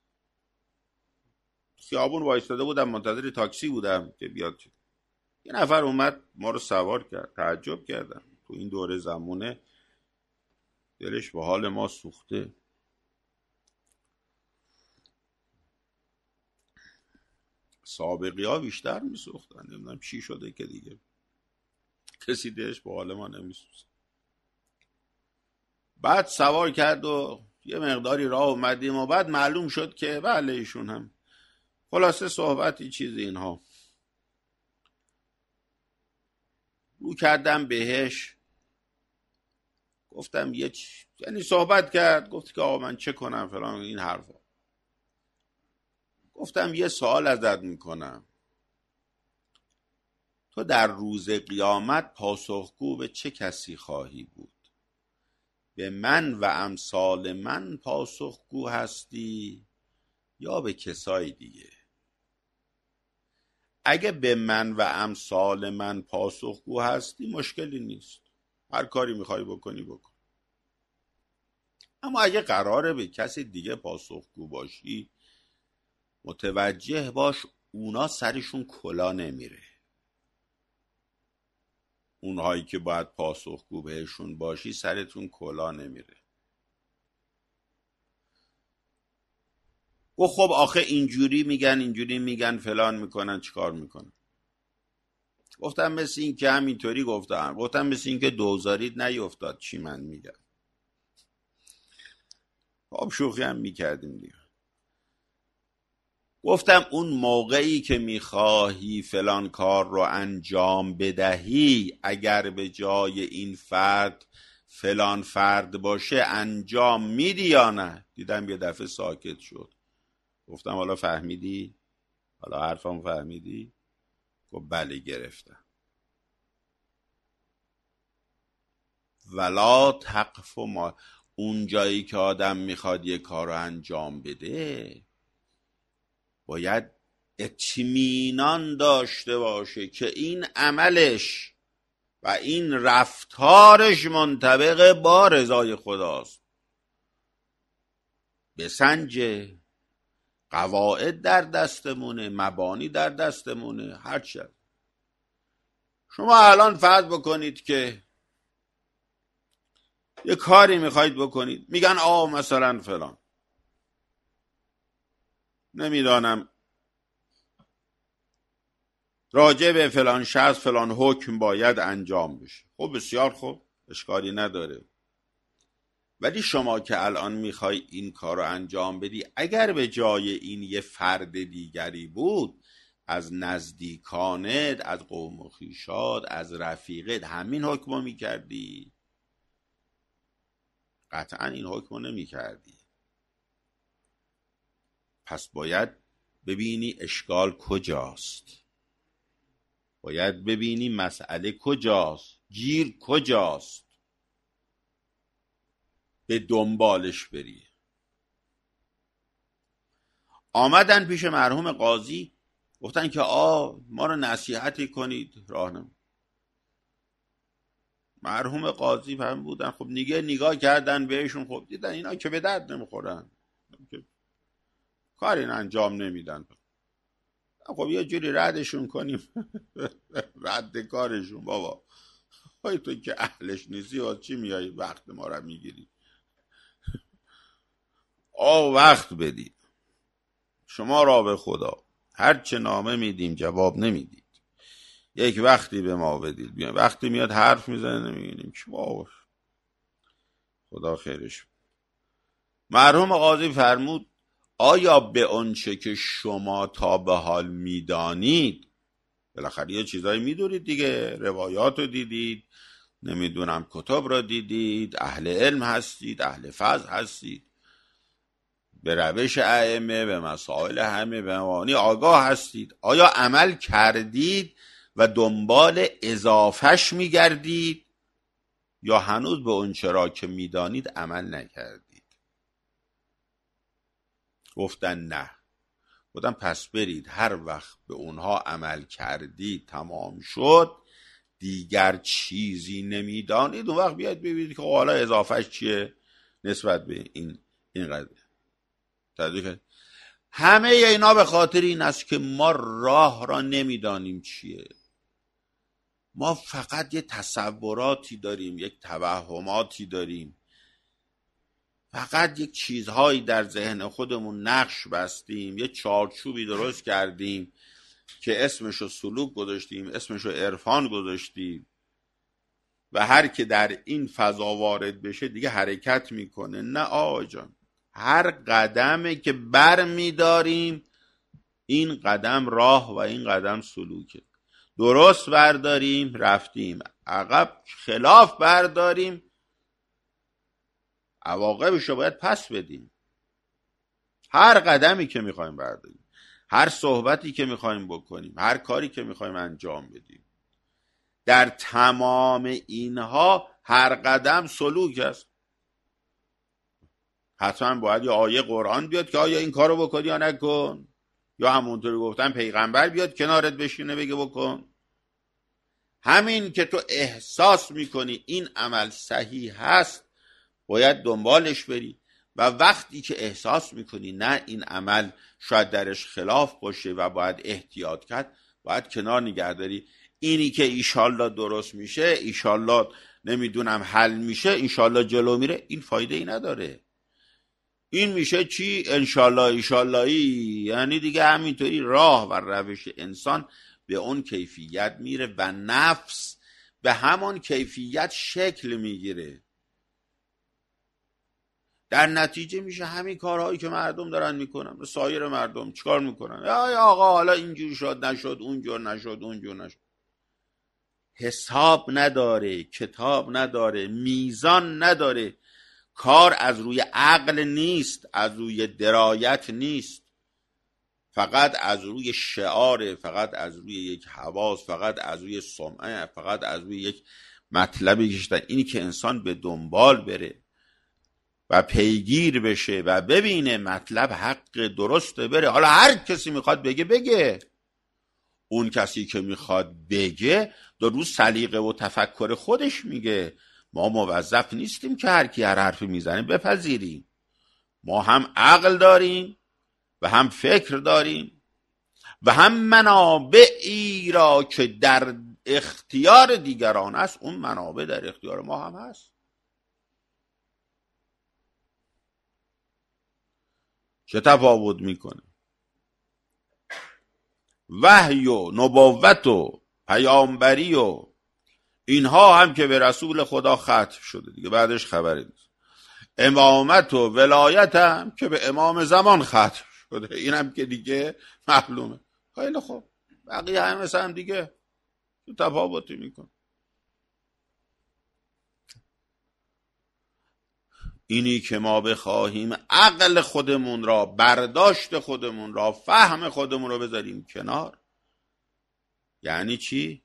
[SPEAKER 1] خیابون وایستاده بودم، منتظر تاکسی بودم که بیاد. یه نفر اومد ما رو سوار کرد. تعجب کردم، تو این دوره زمونه دلش به حال ما سوخته. سابقی ها بیشتر می سوختن، نمیدونم چی شده که دیگه کسی دلش به حال ما نمی سوخت. بعد سوار کرد و یه مقداری راه اومدیم و بعد معلوم شد که بله ایشون هم، خلاصه صحبتی چیزی اینها. رو کردم بهش، گفتم یه چی، یعنی صحبت کرد، گفت که آقا من چه کنم فلان این حرفا. گفتم یه سوال ازت میکنم، تو در روز قیامت پاسخگو به چه کسی خواهی بود؟ به من و امثال من پاسخگو هستی یا به کسای دیگه؟ اگه به من و امثال من پاسخگو هستی مشکلی نیست، هر کاری میخوای بکنی بکن. اما اگه قراره به کسی دیگه پاسخگو باشی، متوجه باش اونا سرشون کلا نمیره. اونهایی که باید پاسخگو بهشون باشی سرتون کلا نمیره. و خب آخه اینجوری میگن اینجوری میگن فلان میکنن چیکار میکنن. گفتم مثل این که همینطوری گفتم گفتم مثل این که دوزارید نیفتاد چی من میگم. خب شوخی هم میکردیم دیگه. گفتم اون موقعی که میخواهی فلان کار رو انجام بدهی، اگر به جای این فرد فلان فرد باشه انجام میدی یا نه؟ دیدم یه دفعه ساکت شد. گفتم حالا فهمیدی؟ حالا حرفم فهمیدی؟ گفت بله گرفتم. ولا تقف ما، اون جایی که آدم میخواد یه کار رو انجام بده باید اطمینان داشته باشه که این عملش و این رفتارش منطبق با رضای خداست. بسنجه، قواعد در دستمونه، مبانی در دستمونه، هرچی. شما الان فرض بکنید که یه کاری میخواید بکنید، میگن آه مثلا فلان نمیدانم راجع به فلان شخص فلان حکم باید انجام بشه. خب بسیار خوب، اشکالی نداره. ولی شما که الان میخوای این کار رو انجام بدی، اگر به جای این یه فرد دیگری بود، از نزدیکانت، از قوم و خویشات، از رفیقت، همین حکم رو میکردی؟ قطعا این حکم رو نمیکردی. پس باید ببینی اشکال کجاست، باید ببینی مسئله کجاست، گیر کجاست، به دنبالش بری. آمدن پیش مرحوم قاضی، گفتن که آ ما رو نصیحتی کنید راهنمایی. مرحوم قاضی فهم بودن، خب نگاه نگاه کردن بهشون، خب دیدن اینا که به درد نمیخورن، کاری انجام نمیدن، خب یه جوری ردشون کنیم. رد کارشون. بابا های تو که اهلش نیستی و چی میایی وقت ما رو میگیری؟ آه وقت بدید شما را به خدا، هر چه نامه میدیم جواب نمیدید، یک وقتی به ما بدید. بیان وقتی میاد حرف میزنه نمیگینیم چی بابا، خدا خیرش. مرحوم قاضی فرمود آیا به آنچه که شما تا به حال میدانید، بالاخره یه چیزایی میدونید دیگه، روایات رو دیدید، نمیدونم کتاب را دیدید، اهل علم هستید، اهل فضل هستید، به روش ائمه، به مسائل همه به معانی آگاه هستید. آیا عمل کردید و دنبال اضافهش میگردید یا هنوز به اون چرا که میدانید عمل نکردید؟ گفتن نه. گفتم پس برید هر وقت به اونها عمل کردید تمام شد دیگر چیزی نمیدانید، اون وقت بیاید ببینید که حالا اضافهش چیه نسبت به این این قضیه. همه اینا به خاطر این است که ما راه را نمیدانیم چیه. ما فقط یه تصوراتی داریم، یک توهماتی داریم، فقط یک چیزهایی در ذهن خودمون نقش بستیم، یه چارچوبی درست کردیم که اسمشو سلوک گذاشتیم، اسمشو عرفان گذاشتیم و هر که در این فضا وارد بشه دیگه حرکت میکنه. نه آقا جان، هر قدمی که بر میداریم این قدم راه و این قدم سلوکه. درست برداریم رفتیم، عقب خلاف برداریم عواقبشو باید پس بدیم. هر قدمی که میخوایم برداریم، هر صحبتی که میخوایم بکنیم، هر کاری که میخوایم انجام بدیم، در تمام اینها هر قدم سلوک است. حتما باید یا آیه قرآن بیاد که آیا این کارو بکنی یا نکن، یا همونطوری گفتن پیغمبر بیاد کنارت بشینه بگه بکن. همین که تو احساس میکنی این عمل صحیح هست باید دنبالش بری، و وقتی که احساس میکنی نه این عمل شاید درش خلاف باشه و باید احتیاط کرد، باید کنار نگه داری. اینی که ایشالله درست میشه، ایشالله نمیدونم حل میشه، ایشالله جلو میره، این فایده ای نداره. این میشه چی؟ انشالله ایشاللهی، یعنی دیگه همینطوری راه و روش انسان به اون کیفیت میره و نفس به همون کیفیت شکل میگیره. در نتیجه میشه همین کارهایی که مردم دارن میکنن. سایر مردم چیکار میکنن؟ یا آقا حالا اینجور شد نشد، اونجور نشد اونجور نشد. حساب نداره، کتاب نداره، میزان نداره. کار از روی عقل نیست، از روی درایت نیست، فقط از روی شعار، فقط از روی یک حواس، فقط از روی سمعه، فقط از روی یک مطلبی کشتن. اینی که انسان به دنبال بره و پیگیر بشه و ببینه مطلب حق درسته بره. حالا هر کسی میخواد بگه بگه، اون کسی که میخواد بگه درو سلیقه و تفکر خودش میگه. ما موظف نیستیم که هر کی هر حرفی میزنه بپذیریم. ما هم عقل داریم و هم فکر داریم و هم منابعی را که در اختیار دیگران است، اون منابع در اختیار ما هم هست. چه تفاوت میکنه؟ وحی و نبوت و پیامبری و اینها هم که به رسول خدا ختم شده دیگه، بعدش خبری نیست. امامت و ولایت هم که به امام زمان ختم شده، این هم که دیگه معلومه. خیلی خوب، بقیه هم مثل هم دیگه، تو تفاوتی میکن. اینی که ما بخواهیم عقل خودمون را، برداشت خودمون را، فهم خودمون را بذاریم کنار، یعنی چی؟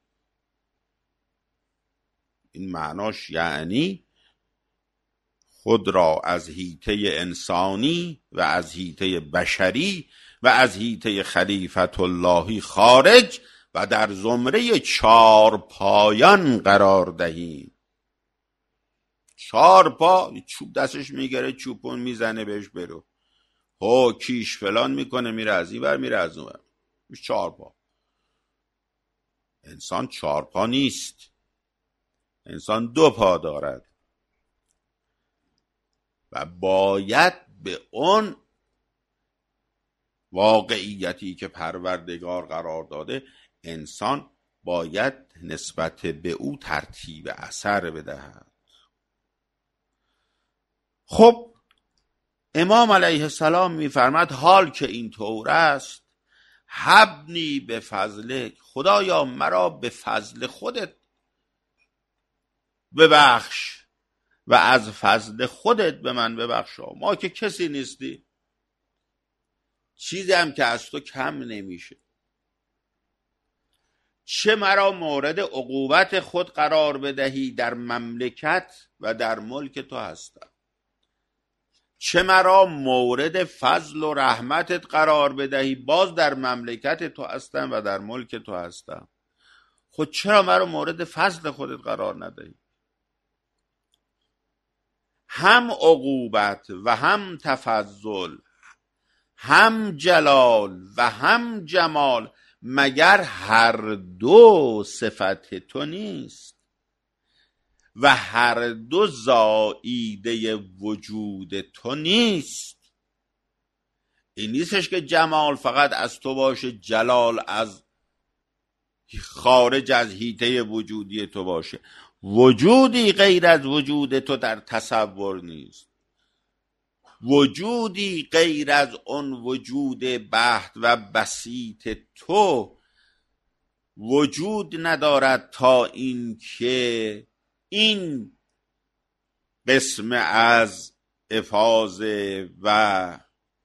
[SPEAKER 1] این معناش یعنی خود را از حیطه انسانی و از حیطه بشری و از حیطه خلیفت اللهی خارج و در زمره چار پایان قرار دهیم. چار پا، چوب دستش میگره، چوپون میزنه بهش برو، هو کیش فلان میکنه، میره از این ور میره از اون ور. چار پا. انسان چار پا نیست، انسان دو پا دارد و باید به اون واقعیتی که پروردگار قرار داده انسان باید نسبت به او ترتیب اثر بدهد. خب امام علیه السلام میفرماد حال که این طور است، حبنی به فضلک، خدایا مرا به فضل خودت ببخش و از فضل خودت به من ببخشا. ما که کسی نیستی، چیزی هم که از تو کم نمیشه. چه مرا مورد عقوبت خود قرار بدهی، در مملکت و در ملک تو هستم. چه مرا مورد فضل و رحمتت قرار بدهی، باز در مملکت تو هستم و در ملک تو هستم. خود چرا مرا مورد فضل خودت قرار ندهی؟ هم عقوبت و هم تفضل، هم جلال و هم جمال، مگر هر دو صفت تو نیست؟ و هر دو زائیده وجود تو نیست؟ این نیستش که جمال فقط از تو باشه، جلال از خارج از حیطه وجودی تو باشه. وجودی غیر از وجود تو در تصور نیست. وجودی غیر از اون وجود بحت و بسیط تو وجود ندارد، تا این که این قسم از افاضه و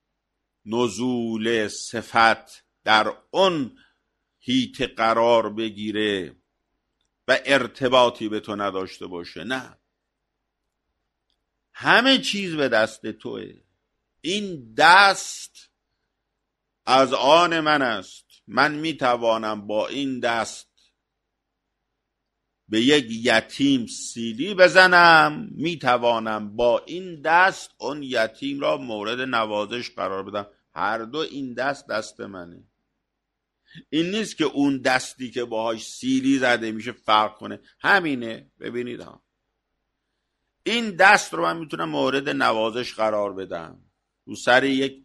[SPEAKER 1] نزول صفت در اون حیطه قرار بگیره و ارتباطی به تو نداشته باشه. نه، همه چیز به دست توه. این دست از آن من است. من میتوانم با این دست به یک یتیم سیلی بزنم، میتوانم با این دست اون یتیم را مورد نوازش قرار بدم. هر دو این دست دست منه. این نیست که اون دستی که باهاش سیلی زده میشه فرق کنه. همینه. ببینید ها، این دست رو من میتونم مورد نوازش قرار بدم، رو سر یک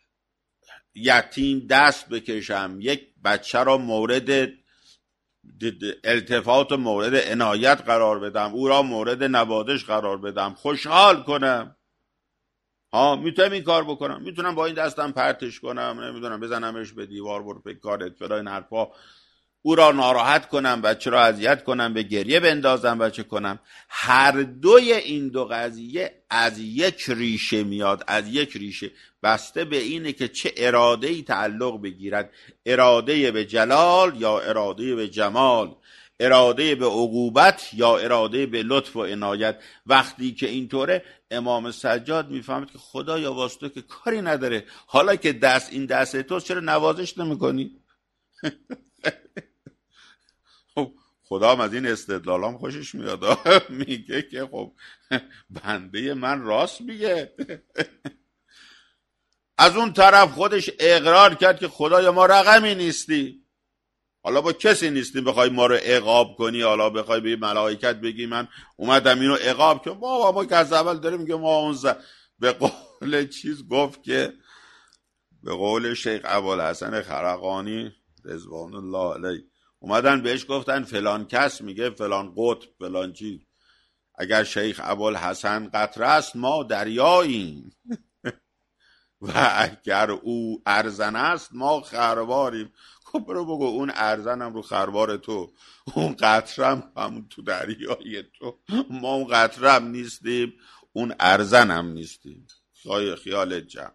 [SPEAKER 1] یتیم دست بکشم، یک بچه را مورد التفات و مورد عنایت قرار بدم، او را مورد نوازش قرار بدم، خوشحال کنم. ها، میتونم این کار بکنم. میتونم با این دستم پرتش کنم، نمیدونم بزنمش به دیوار، برو به کارت، فلان این حرفا، او را ناراحت کنم، بچه را اذیت کنم، به گریه بندازم، بچه کنم. هر دوی این دو قضیه از یک ریشه میاد، از یک ریشه، بسته به اینه که چه اراده‌ای تعلق بگیرد، اراده به جلال یا اراده به جمال، اراده به عقوبت یا اراده به لطف و عنایت. وقتی که اینطوره، امام سجاد میفهمد که خدایا واسه تو که کاری نداره، حالا که دست این دست توست چرا نوازش نمی‌کنی؟ خدا هم از این استدلالام خوشش میاد. میگه که خب بنده من راست میگه. از اون طرف خودش اقرار کرد که خدایا ما رقمی نیستی، حالا با کسی نیستیم بخوای ما رو عقاب کنی، حالا بخوای به ملائکت بگی من اومدم اینو عقاب کنم. ما ما که از اول داریم که ما اون ز... به قول چیز گفت که به قول شیخ ابوالحسن خرقانی رضوان الله علیه، اومدن بهش گفتن فلان کس، میگه فلان قطب فلان چیز، اگر شیخ ابوالحسن قطره است ما دریاییم و اگر او ارزن است ما خرواریم. خب برو بگو اون ارزنم رو خروار تو، اون قطرم همون تو دریای تو، ما اون قطرم نیستیم، اون ارزنم نیستیم. خیالت جمع.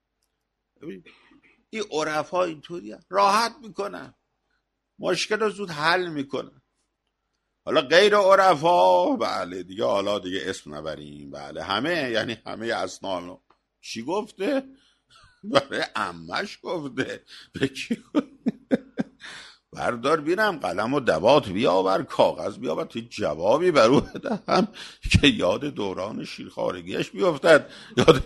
[SPEAKER 1] این عرفا اینطوری راحت میکنن، مشکل رو زود حل میکنن. حالا غیر عرفا بله دیگه، حالا دیگه اسم نبریم، بله همه، یعنی همه اسنانو چی گفته؟ برای عمش گفته. به کی گفته؟ بردار بینم قلم و دوات بیاور، کاغذ بیاور، تو جوابی برو بدهم که یاد دوران شیرخوارگیش بیفتد، یاد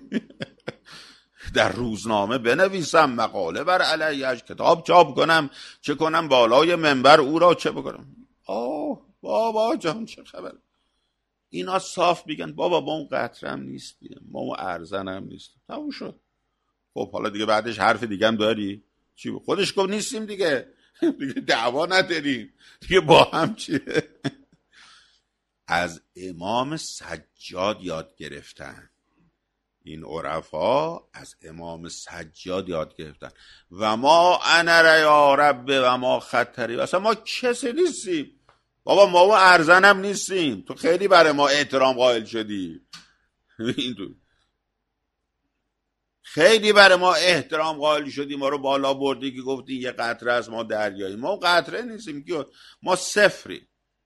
[SPEAKER 1] در روزنامه بنویسم، مقاله بر علیهش، کتاب چاپ کنم، چه کنم بالای منبر او را چه بکنم. آه بابا جان چه خبر؟ اینا صاف میگن بابا ما اون قطرم نیستیم، ما اون ارزنم نیستیم، تموم شد. خب حالا دیگه بعدش حرف دیگه هم داری؟ چی بود؟ خودش گفت نیستیم دیگه، دیگه دعوا نداریم دیگه، با هم چیه؟ از امام سجاد یاد گرفتن این عرفا، از امام سجاد یاد گرفتن. و ما انا یا رب و ما خطری، اصلا ما کسی نیستیم بابا، ما و ارزنم نیستیم، تو خیلی برای ما احترام قائل شدی. خیلی برای ما احترام قائل شدی، ما رو بالا بردی که گفتی یه قطره از ما دریایی. ما قطره نیستیم که، ما صفری.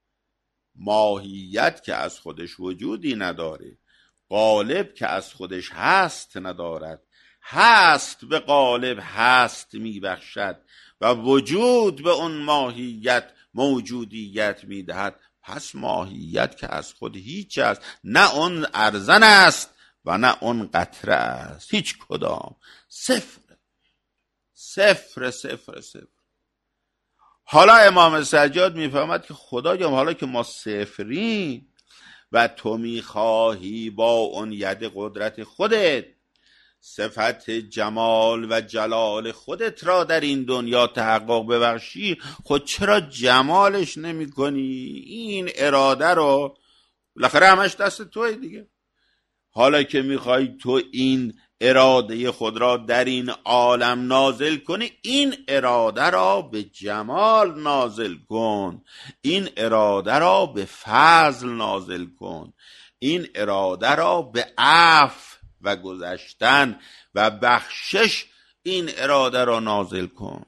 [SPEAKER 1] ماهیت که از خودش وجودی نداره، قالب که از خودش هست ندارد، هست به قالب هست میبخشد و وجود به اون ماهیت موجودیت میدهد. پس ماهیت که از خود هیچ است، نه اون ارزن است و نه اون قطره است، هیچ کدام. صفر صفر صفر صفر. حالا امام سجاد میفهمد که خدایا حالا که ما صفریم و تو میخواهی با اون ید قدرت خودت صفت جمال و جلال خودت را در این دنیا تحقق ببخشی، خود چرا جمالش نمی کنی؟ این اراده رو بالاخره همش دست توی دیگه. حالا که میخوای تو این اراده خود را در این عالم نازل کنی، این اراده را به جمال نازل کن، این اراده را به فضل نازل کن، این اراده را به عفو و گذشتن و بخشش این اراده را نازل کن.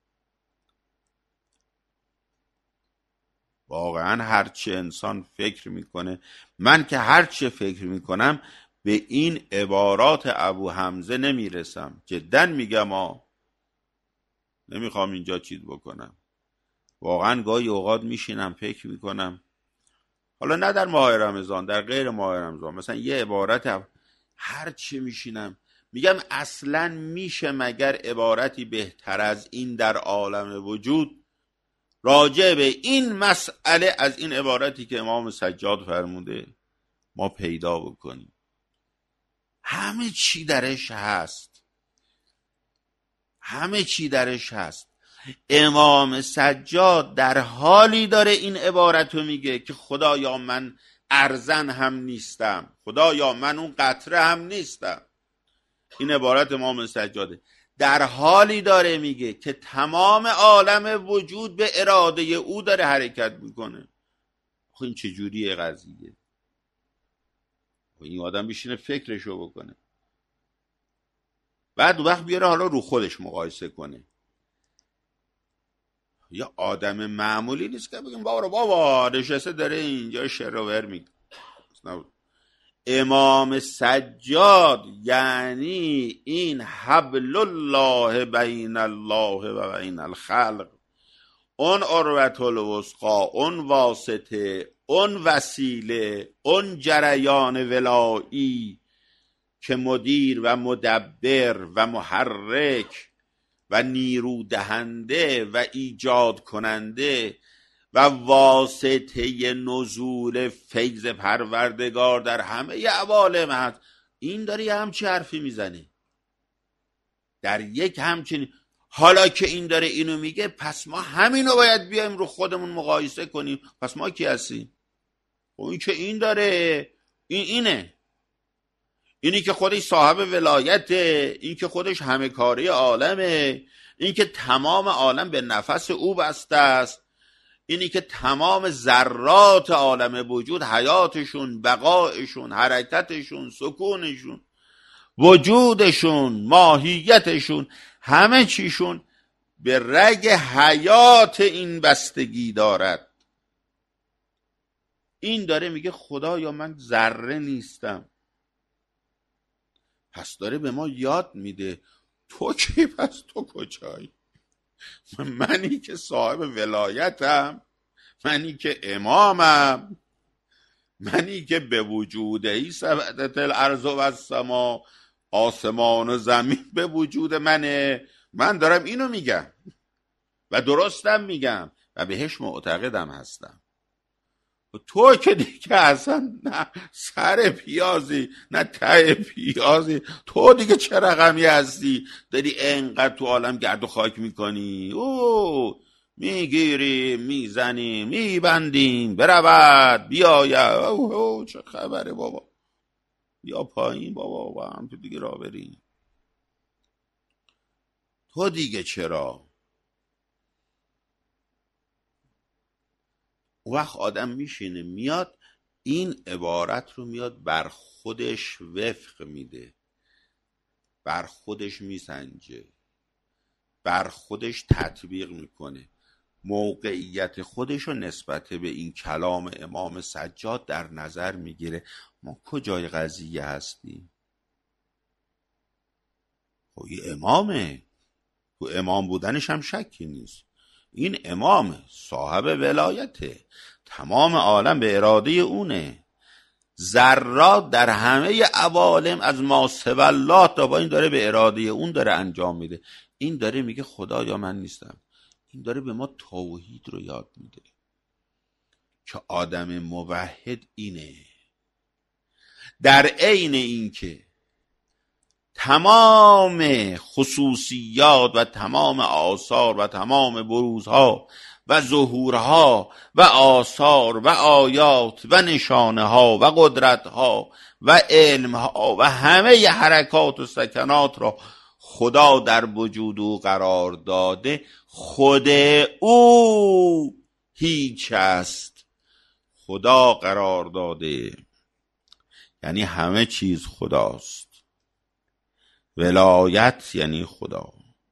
[SPEAKER 1] واقعا هرچه انسان فکر میکنه، من که هرچه فکر میکنم به این عبارات ابو حمزه نمیرسم، جدا میگم ها، نمیخوام اینجا چیز بکنم. واقعا گاهی اوقات میشینم فکر میکنم، حالا نه در ماه رمضان، در غیر ماه رمضان، مثلا یه عبارت هرچی میشینم میگم اصلا میشه مگر عبارتی بهتر از این در عالم وجود راجع به این مسئله از این عبارتی که امام سجاد فرموده ما پیدا بکنیم؟ همه چی درش هست، همه چی درش هست. امام سجاد در حالی داره این عبارت رو میگه که خدایا من ارزن هم نیستم، خدایا من اون قطره هم نیستم. این عبارت امام سجاده. در حالی داره میگه که تمام عالم وجود به اراده او داره حرکت میکنه. خب این چجوریه قضیه؟ این آدم بشینه فکرشو بکنه، بعد وقت بیاره حالا رو خودش مقایسه کنه. یا آدم معمولی نیست که بگیم بابا بابا نشسته داره اینجا شروور میگه. امام سجاد یعنی این حبل الله بین الله و بین الخلق، اون عروة الوثقی، اون واسطه، اون وسیله، اون جریان ولایی که مدیر و مدبر و محرک و نیرو دهنده و ایجاد کننده و واسطه نزول فیض پروردگار در همه عوالم هست. این داره یه همچی حرفی میزنه در یک همچین. حالا که این داره اینو میگه، پس ما همینو باید بیایم رو خودمون مقایسه کنیم. پس ما کی هستیم؟ این که این داره، این اینه، اینی که خودش صاحب ولایته، این که خودش همه کاری عالمه، این که تمام عالم به نفس او بسته است، اینی که تمام ذرات عالم وجود حیاتشون، بقایشون، حرکتشون، سکونشون، وجودشون، ماهیتشون، همه چیشون به رگ حیات این بستگی دارد. این داره میگه خدایا من ذره نیستم. پس داره به ما یاد میده تو کی؟ پس تو کجایی؟ منی که صاحب ولایتم، منی که امامم، منی که به وجوده ای سبدت الارض و السما، آسمان و زمین به وجود منه. من دارم اینو میگم و درستم میگم و بهش معتقدم هستم. تو که دیگه اصلا نه سر پیازی نه ته پیازی، تو دیگه چه رقمی هستی داری انقدر تو عالم گرد و خاک میکنی؟ او میگیری میزنی میبندیم برود بیاید. او او چه خبره بابا، بیا پایین بابا با هم تو دیگه را بریم. تو دیگه چرا؟ وقت آدم میشینه میاد این عبارت رو میاد بر خودش وفق میده، بر خودش میسنجه، بر خودش تطبیق میکنه، موقعیت خودش رو نسبت به این کلام امام سجاد در نظر میگیره. ما کجای قضیه هستیم؟ خب این امامه، تو امام بودنش هم شکی نیست. این امام صاحب ولایته، تمام عالم به اراده اونه، ذرات در همه عوالم از ما سوی الله تا با این داره به اراده اون داره انجام میده. این داره میگه خدایا من نیستم. این داره به ما توحید رو یاد میده که آدم موحد اینه. در عین اینکه تمام خصوصیات و تمام آثار و تمام بروزها و ظهورها و آثار و آیات و نشانه ها و قدرت ها و علم ها و همه حرکات و سکنات را خدا در وجود او قرار داده، خود او هیچ است. خدا قرار داده یعنی همه چیز خداست. ولایت یعنی خدا،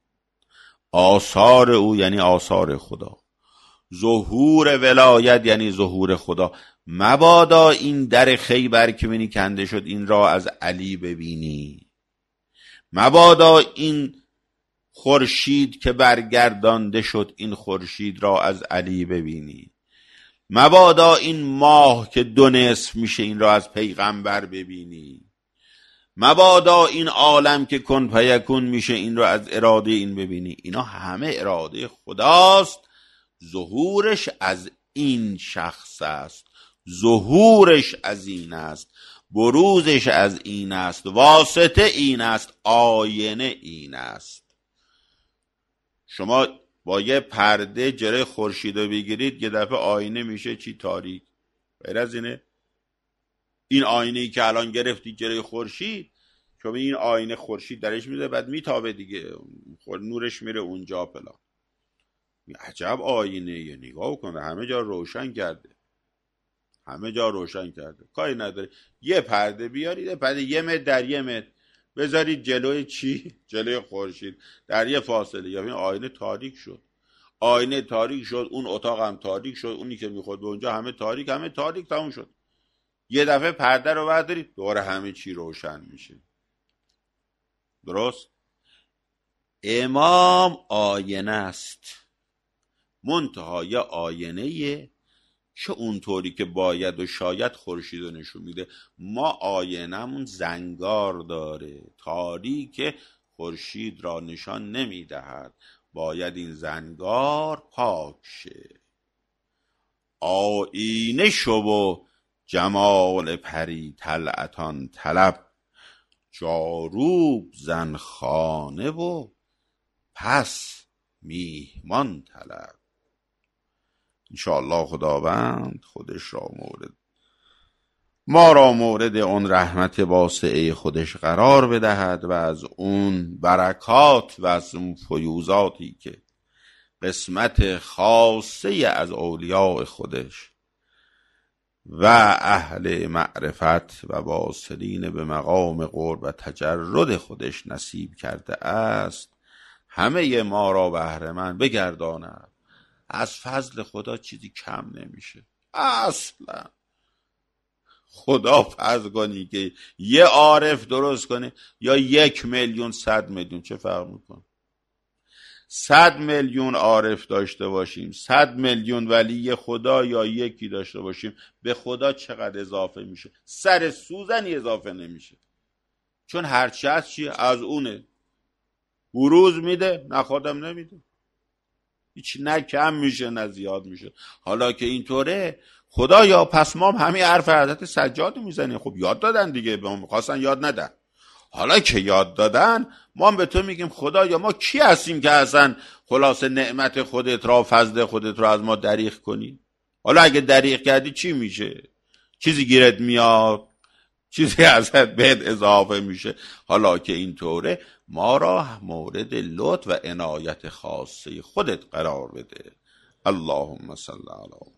[SPEAKER 1] آثار او یعنی آثار خدا، ظهور ولایت یعنی ظهور خدا. مبادا این در خیبر که منی کنده شد این را از علی ببینی، مبادا این خورشید که برگردانده شد این خورشید را از علی ببینی، مبادا این ماه که دو نصف میشه این را از پیغمبر ببینی، مبادا این عالم که کن فیکون میشه این را از اراده این ببینی. اینا همه اراده خداست. ظهورش از این شخص است، ظهورش از این است، بروزش از این است، واسطه این است، آینه این است. شما با یه پرده جلوی خورشید رو بگیرید یه دفعه آینه میشه چی؟ تاریک. غیر از اینه؟ این آینه‌ای که الان گرفتی جلوی خورشید، شما این آینه خورشید درش میده بعد میتابه دیگه، نورش میره اونجا پلا. عجب آینه یه نگاه کنه، همه جا روشن کرده، همه جا روشن کرده. کاری نداره یه پرده بیارید، پرده یه متر در یه متر بذارید جلوی چی؟ جلوی خورشید در یه فاصله، یا این آینه تاریک شد. آینه تاریک شد، اون اتاق هم تاریک شد، اونی که میخواد به اونجا همه تاریک، همه تاریک تموم شد. یه دفعه پرده رو بردارید دوباره همه چی روشن میشه. درست؟ امام آینه است، منتها یه آینه که اونطوری که باید و شاید خورشید رو نشون میده. ما آینمون زنگار داره، تاریک خورشید را نشان نمیدهد، باید این زنگار پاک شه. آینه شو و جمال پری طلعتان طلب، جاروب زن خانه و پس میهمان طلب. انشاءالله خداوند خودش را مورد ما را مورد اون رحمت واسعه خودش قرار بدهد و از اون برکات و از اون فیوزاتی که قسمت خاصه از اولیاء خودش و اهل معرفت و واصلین به مقام قرب و تجرد خودش نصیب کرده است، همه ما را بهره‌مند بگرداند. از فضل خدا چیزی کم نمیشه اصلا. خدا فضل کنی که یه عارف درست کنه یا یک میلیون صد میلیون، چه فرق میکنه؟ صد میلیون عارف داشته باشیم، صد میلیون ولی خدا یا یکی داشته باشیم، به خدا چقدر اضافه میشه؟ سر سوزنی اضافه نمیشه، چون هرچی هست چی؟ از اونه. بروز میده نه خودم نمیده، هیچ نه کم میشه نه زیاد میشه. حالا که اینطوره خدا یا پس ما همین حرف حضرت سجاد میزنیم. خب یاد دادن دیگه، به ما میخواستن یاد ندن، حالا که یاد دادن ما هم به تو میگیم خدا یا ما کی هستیم که اصلا خلاصه نعمت خودت را فضل خودت را از ما دریغ کنی؟ حالا اگه دریغ کردی چی میشه؟ چیزی گیرت میاد؟ چیزی ازت بهت اضافه میشه؟ حالا که اینطوره ما را مورد لطف و عنایت خاصه خودت قرار بده. اللهم صل علی